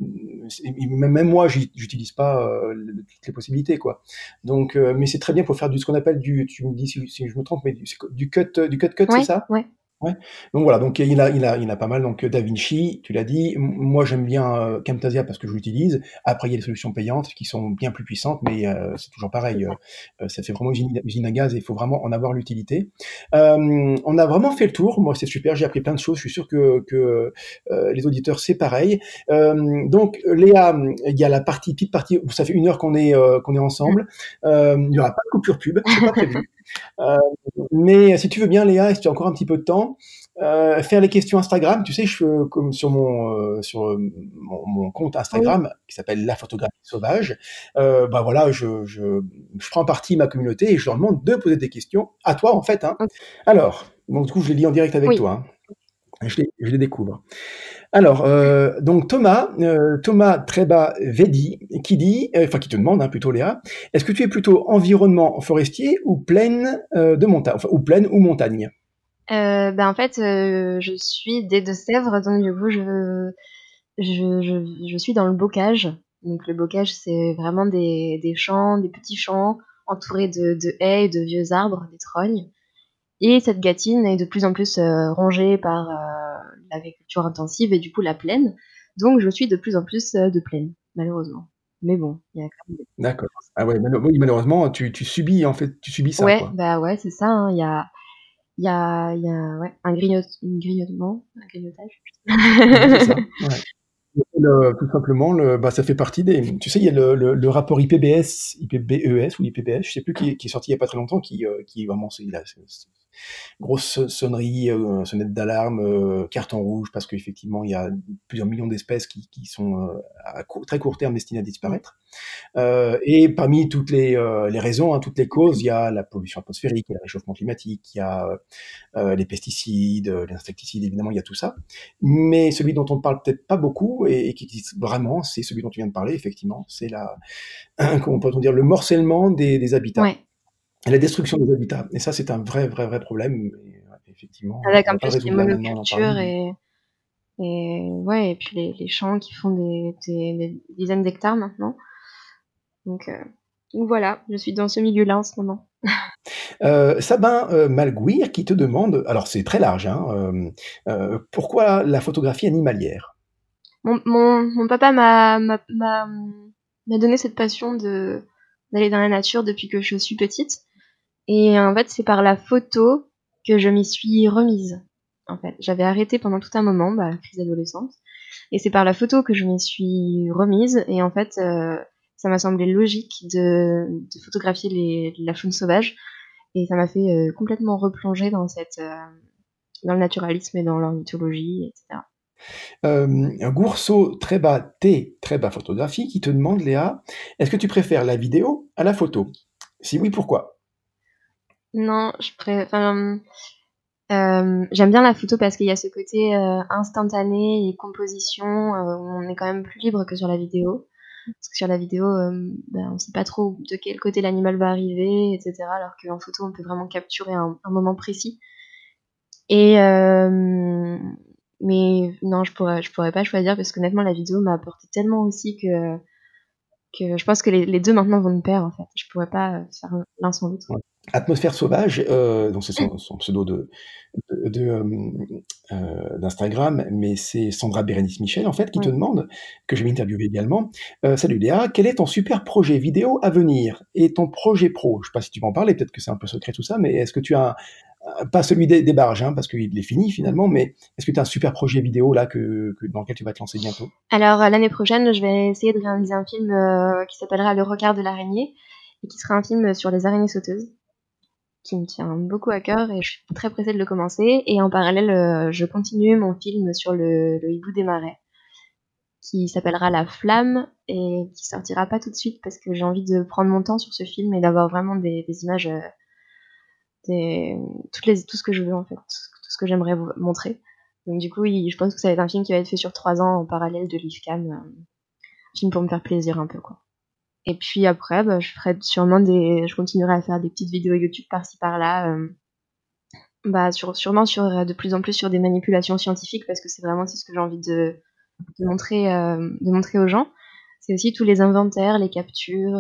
même moi, j'utilise pas toutes les possibilités, quoi. Donc, mais c'est très bien pour faire ce qu'on appelle tu me dis si je me trompe, mais du cut, c'est ouais, ça? ouais, Ouais. Donc voilà, donc il a pas mal. Donc DaVinci, tu l'as dit. Moi j'aime bien Camtasia parce que je l'utilise. Après il y a des solutions payantes qui sont bien plus puissantes, mais c'est toujours c'est pareil. ça. Ça fait vraiment usine à gaz et il faut vraiment en avoir l'utilité. On a vraiment fait le tour. Moi c'est super, j'ai appris plein de choses. Je suis sûr que les auditeurs c'est pareil. Donc Léa, il y a la petite partie. Ça fait 1 heure qu'on est Mm. ensemble. Il n'y aura pas de coupure pub, c'est pas prévu. Euh, mais si tu veux bien, Léa, et si tu as encore un petit peu de temps, faire les questions Instagram, tu sais, comme sur mon compte Oui, Instagram qui s'appelle La Photographie Sauvage, bah voilà, je prends partie ma communauté et je leur demande de poser des questions à toi en fait. Hein. ok, Alors, donc du coup, je les lis en direct avec oui. toi. Hein. Je les découvre. Alors, donc Thomas Treba Vedi, qui te demande hein, plutôt Léa, est-ce que tu es plutôt environnement forestier ou plaine de montagne, enfin, ou plaine ou montagne? Ben, en fait, je suis des Deux-Sèvres, donc du coup, je suis dans le bocage. Donc le bocage, c'est vraiment des champs, des petits champs entourés de haies et de vieux arbres, des trognes. Et cette gâtine est de plus en plus rongée par l'agriculture intensive et du coup la plaine. Donc je suis de plus en plus de plaine, malheureusement. Mais bon, il y a quand même D'accord. Ah ouais, oui, malheureusement, tu subis ça, ouais, quoi. bah ouais, c'est ça, hein, il y a ouais, un grignotement, un grignotage. Ouais, c'est ça. Ouais. Tout simplement, bah, ça fait partie des. Tu sais, il y a le rapport IPBES ou IPBS, je sais plus, qui est sorti il y a pas très longtemps, qui vraiment, grosse sonnerie, sonnette d'alarme, carton rouge, parce qu'effectivement, il y a plusieurs millions d'espèces qui sont à très court terme destinées à Ouais. disparaître. Et parmi toutes les raisons, hein, toutes les causes, il y a la pollution atmosphérique, il y a le réchauffement climatique, il y a les pesticides, les insecticides, évidemment, il y a tout ça. Mais celui dont on ne parle peut-être pas beaucoup et qui existe vraiment, c'est celui dont tu viens de parler, effectivement, c'est comment peut-on dire, le morcellement des habitats, Ouais. et la destruction des habitats. Et ça, c'est un vrai, vrai, vrai problème. Et, ouais, effectivement, Avec on en va pas le plus les résoudre là maintenant d'en parler. monocultures et ouais, et puis les champs qui font des dizaines d'hectares maintenant. Donc, donc voilà, je suis dans ce milieu-là en ce moment. Sabin Malguir qui te demande, alors c'est très large, hein, pourquoi la photographie animalière? Mon papa m'a donné cette passion d'aller dans la nature depuis que je suis petite. Et en fait, c'est par la photo que je m'y suis remise. En fait, j'avais arrêté pendant tout un moment, crise d'adolescence. Et c'est par la photo que je m'y suis remise. Et en fait, ça m'a semblé logique de photographier la faune sauvage. Et ça m'a fait complètement replonger dans dans le naturalisme et dans l'ornithologie, etc. Un Gourceau très bas T, très bas photographie qui te demande, Léa, est-ce que tu préfères la vidéo à la photo? Si oui, pourquoi? Non, j'aime bien la photo parce qu'il y a ce côté instantané et composition où on est quand même plus libre que sur la vidéo. Parce que sur la vidéo, on sait pas trop de quel côté l'animal va arriver, etc. Alors qu'en photo, on peut vraiment capturer un moment précis. Et mais non, je pourrais pas choisir parce qu'honnêtement, la vidéo m'a apporté tellement aussi que je pense que les deux maintenant vont de pair en fait. Je pourrais pas faire l'un sans l'autre. Ouais. Atmosphère sauvage, donc c'est son pseudo d'Instagram, mais c'est Sandra Bérénice Michel en fait qui te Ouais. demande, que je vais interviewer également. Salut Léa, quel est ton super projet vidéo à venir et ton projet pro? Je sais pas si tu peux en parler, peut-être que c'est un peu secret tout ça, mais est-ce que tu as pas celui des barges, hein, parce qu'il est fini finalement, mais est-ce que tu as un super projet vidéo là dans lequel tu vas te lancer bientôt? Alors l'année prochaine, je vais essayer de réaliser un film qui s'appellera Le regard de l'araignée et qui sera un film sur les araignées sauteuses, qui me tient beaucoup à cœur et je suis très pressée de le commencer. Et en parallèle, je continue mon film sur le hibou des marais, qui s'appellera La Flamme et qui sortira pas tout de suite parce que j'ai envie de prendre mon temps sur ce film et d'avoir vraiment des images, tout ce que je veux en fait, tout ce que j'aimerais vous montrer. Donc du coup, je pense que ça va être un film qui va être fait sur 3 ans en parallèle de l'IFCAM, un film pour me faire plaisir un peu quoi. Et puis après, je ferai sûrement je continuerai à faire des petites vidéos YouTube par-ci par-là, sûrement sur de plus en plus sur des manipulations scientifiques parce que c'est vraiment ce que j'ai envie de montrer aux gens. C'est aussi tous les inventaires, les captures,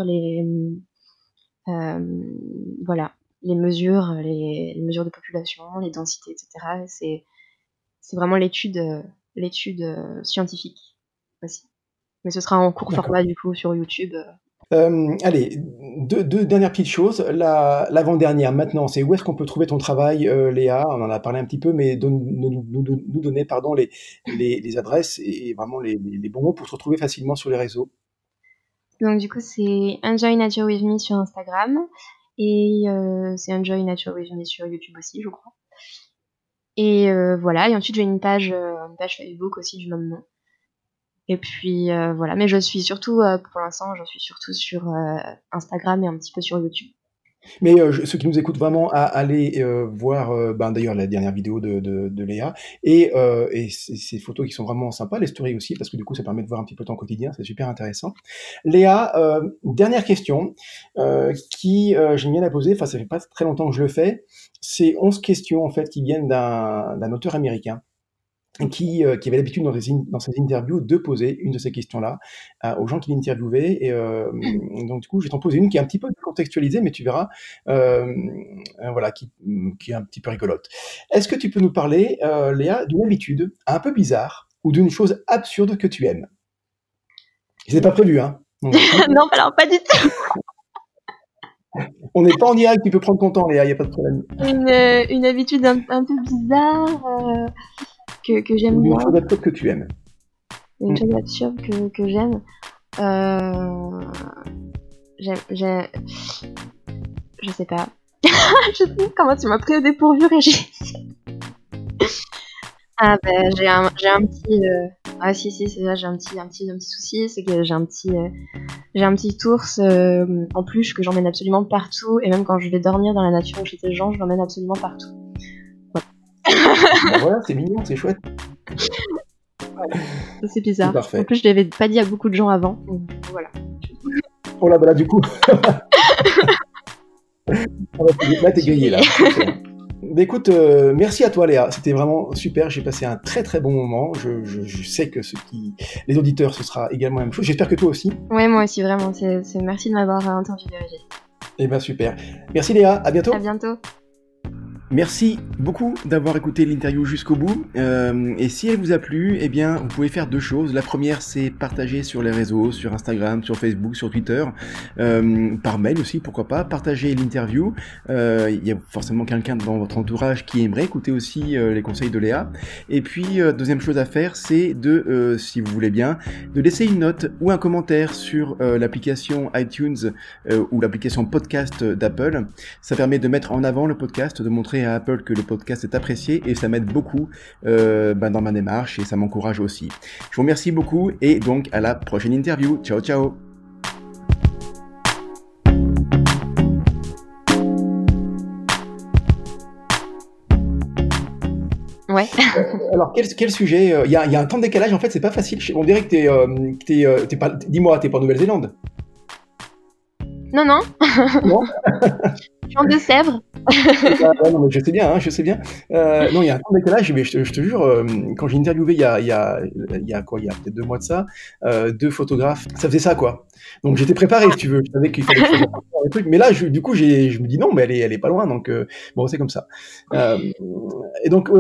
voilà, les mesures de population, les densités, etc. C'est vraiment l'étude scientifique aussi. Mais ce sera en court format du coup sur YouTube. Allez, deux dernières petites choses. L'avant-dernière maintenant, c'est où est-ce qu'on peut trouver ton travail, Léa? On en a parlé un petit peu, mais nous donner pardon, les adresses et vraiment les bons mots pour te retrouver facilement sur les réseaux. Donc du coup, c'est Enjoy Nature With Me sur Instagram et c'est Enjoy Nature With Me sur YouTube aussi, je crois. Et voilà, et ensuite j'ai une page Facebook aussi du même nom. Et puis voilà, mais je suis surtout, pour l'instant, je suis surtout sur Instagram et un petit peu sur YouTube. Mais ceux qui nous écoutent vraiment à aller voir d'ailleurs la dernière vidéo de Léa et ces photos qui sont vraiment sympas, les stories aussi, parce que du coup ça permet de voir un petit peu ton quotidien, c'est super intéressant. Léa, dernière question j'aime bien la poser, enfin ça fait pas très longtemps que je le fais, c'est 11 questions en fait qui viennent d'un auteur américain qui avait l'habitude dans ses interviews de poser une de ces questions-là aux gens qu'il interviewait. Et donc du coup, je vais t'en poser une qui est un petit peu contextualisée, mais tu verras, voilà, qui est un petit peu rigolote. Est-ce que tu peux nous parler, Léa, d'une habitude un peu bizarre ou d'une chose absurde que tu aimes? C'est pas prévu, hein. Non, alors pas du tout. On n'est pas en direct, tu peux prendre ton temps, Léa, il n'y a pas de problème. Une habitude un peu bizarre que j'aime bien. Une chose absurde que tu aimes. Une chose absurde que j'aime. Je sais pas. Je sais pas comment tu m'as pris au dépourvu, Régis. Ah j'ai un petit si c'est ça, j'ai un petit souci, c'est que j'ai un petit ours en peluche que j'emmène absolument partout et même quand je vais dormir dans la nature ou chez des gens, je l'emmène absolument partout. Voilà, c'est mignon, c'est chouette. Voilà. C'est bizarre. C'est parfait. En plus, je l'avais pas dit à beaucoup de gens avant. Donc, voilà. Oh là, du coup. Là, t'es grillé, là. Écoute, merci à toi Léa, c'était vraiment super, j'ai passé un très très bon moment, je sais que les auditeurs ce sera également la même chose, j'espère que toi aussi. Ouais, moi aussi vraiment, merci de m'avoir interviewé, Régis. Eh ben super. Merci Léa, à bientôt. À bientôt. Merci beaucoup d'avoir écouté l'interview jusqu'au bout. Et si elle vous a plu, eh bien, vous pouvez faire deux choses. La première, c'est partager sur les réseaux, sur Instagram, sur Facebook, sur Twitter, par mail aussi, pourquoi pas. Partager l'interview. Il y a forcément quelqu'un dans votre entourage qui aimerait écouter aussi les conseils de Léa. Et puis, deuxième chose à faire, c'est de, si vous voulez bien, de laisser une note ou un commentaire sur l'application iTunes ou l'application podcast d'Apple. Ça permet de mettre en avant le podcast, de montrer à Apple que le podcast est apprécié et ça m'aide beaucoup dans ma démarche et ça m'encourage aussi. Je vous remercie beaucoup et donc à la prochaine interview. Ciao ciao. Ouais. Alors quel sujet Il y a un temps de décalage, en fait c'est pas facile. On dirait que t'es pas. Dis-moi, t'es pas en Nouvelle-Zélande? Non. Non. Je suis en Deux-Sèvres. Ouais, non, mais je sais bien, je sais bien. Non, il y a un temps de décalage, mais je te jure, quand j'ai interviewé il y a peut-être 2 mois de ça, 2 photographes, ça faisait ça, quoi. Donc j'étais préparé, si tu veux. Je savais qu'il fallait que je fasse des trucs. Mais là, du coup, je me dis non, mais elle est pas loin, donc bon, c'est comme ça. Et donc,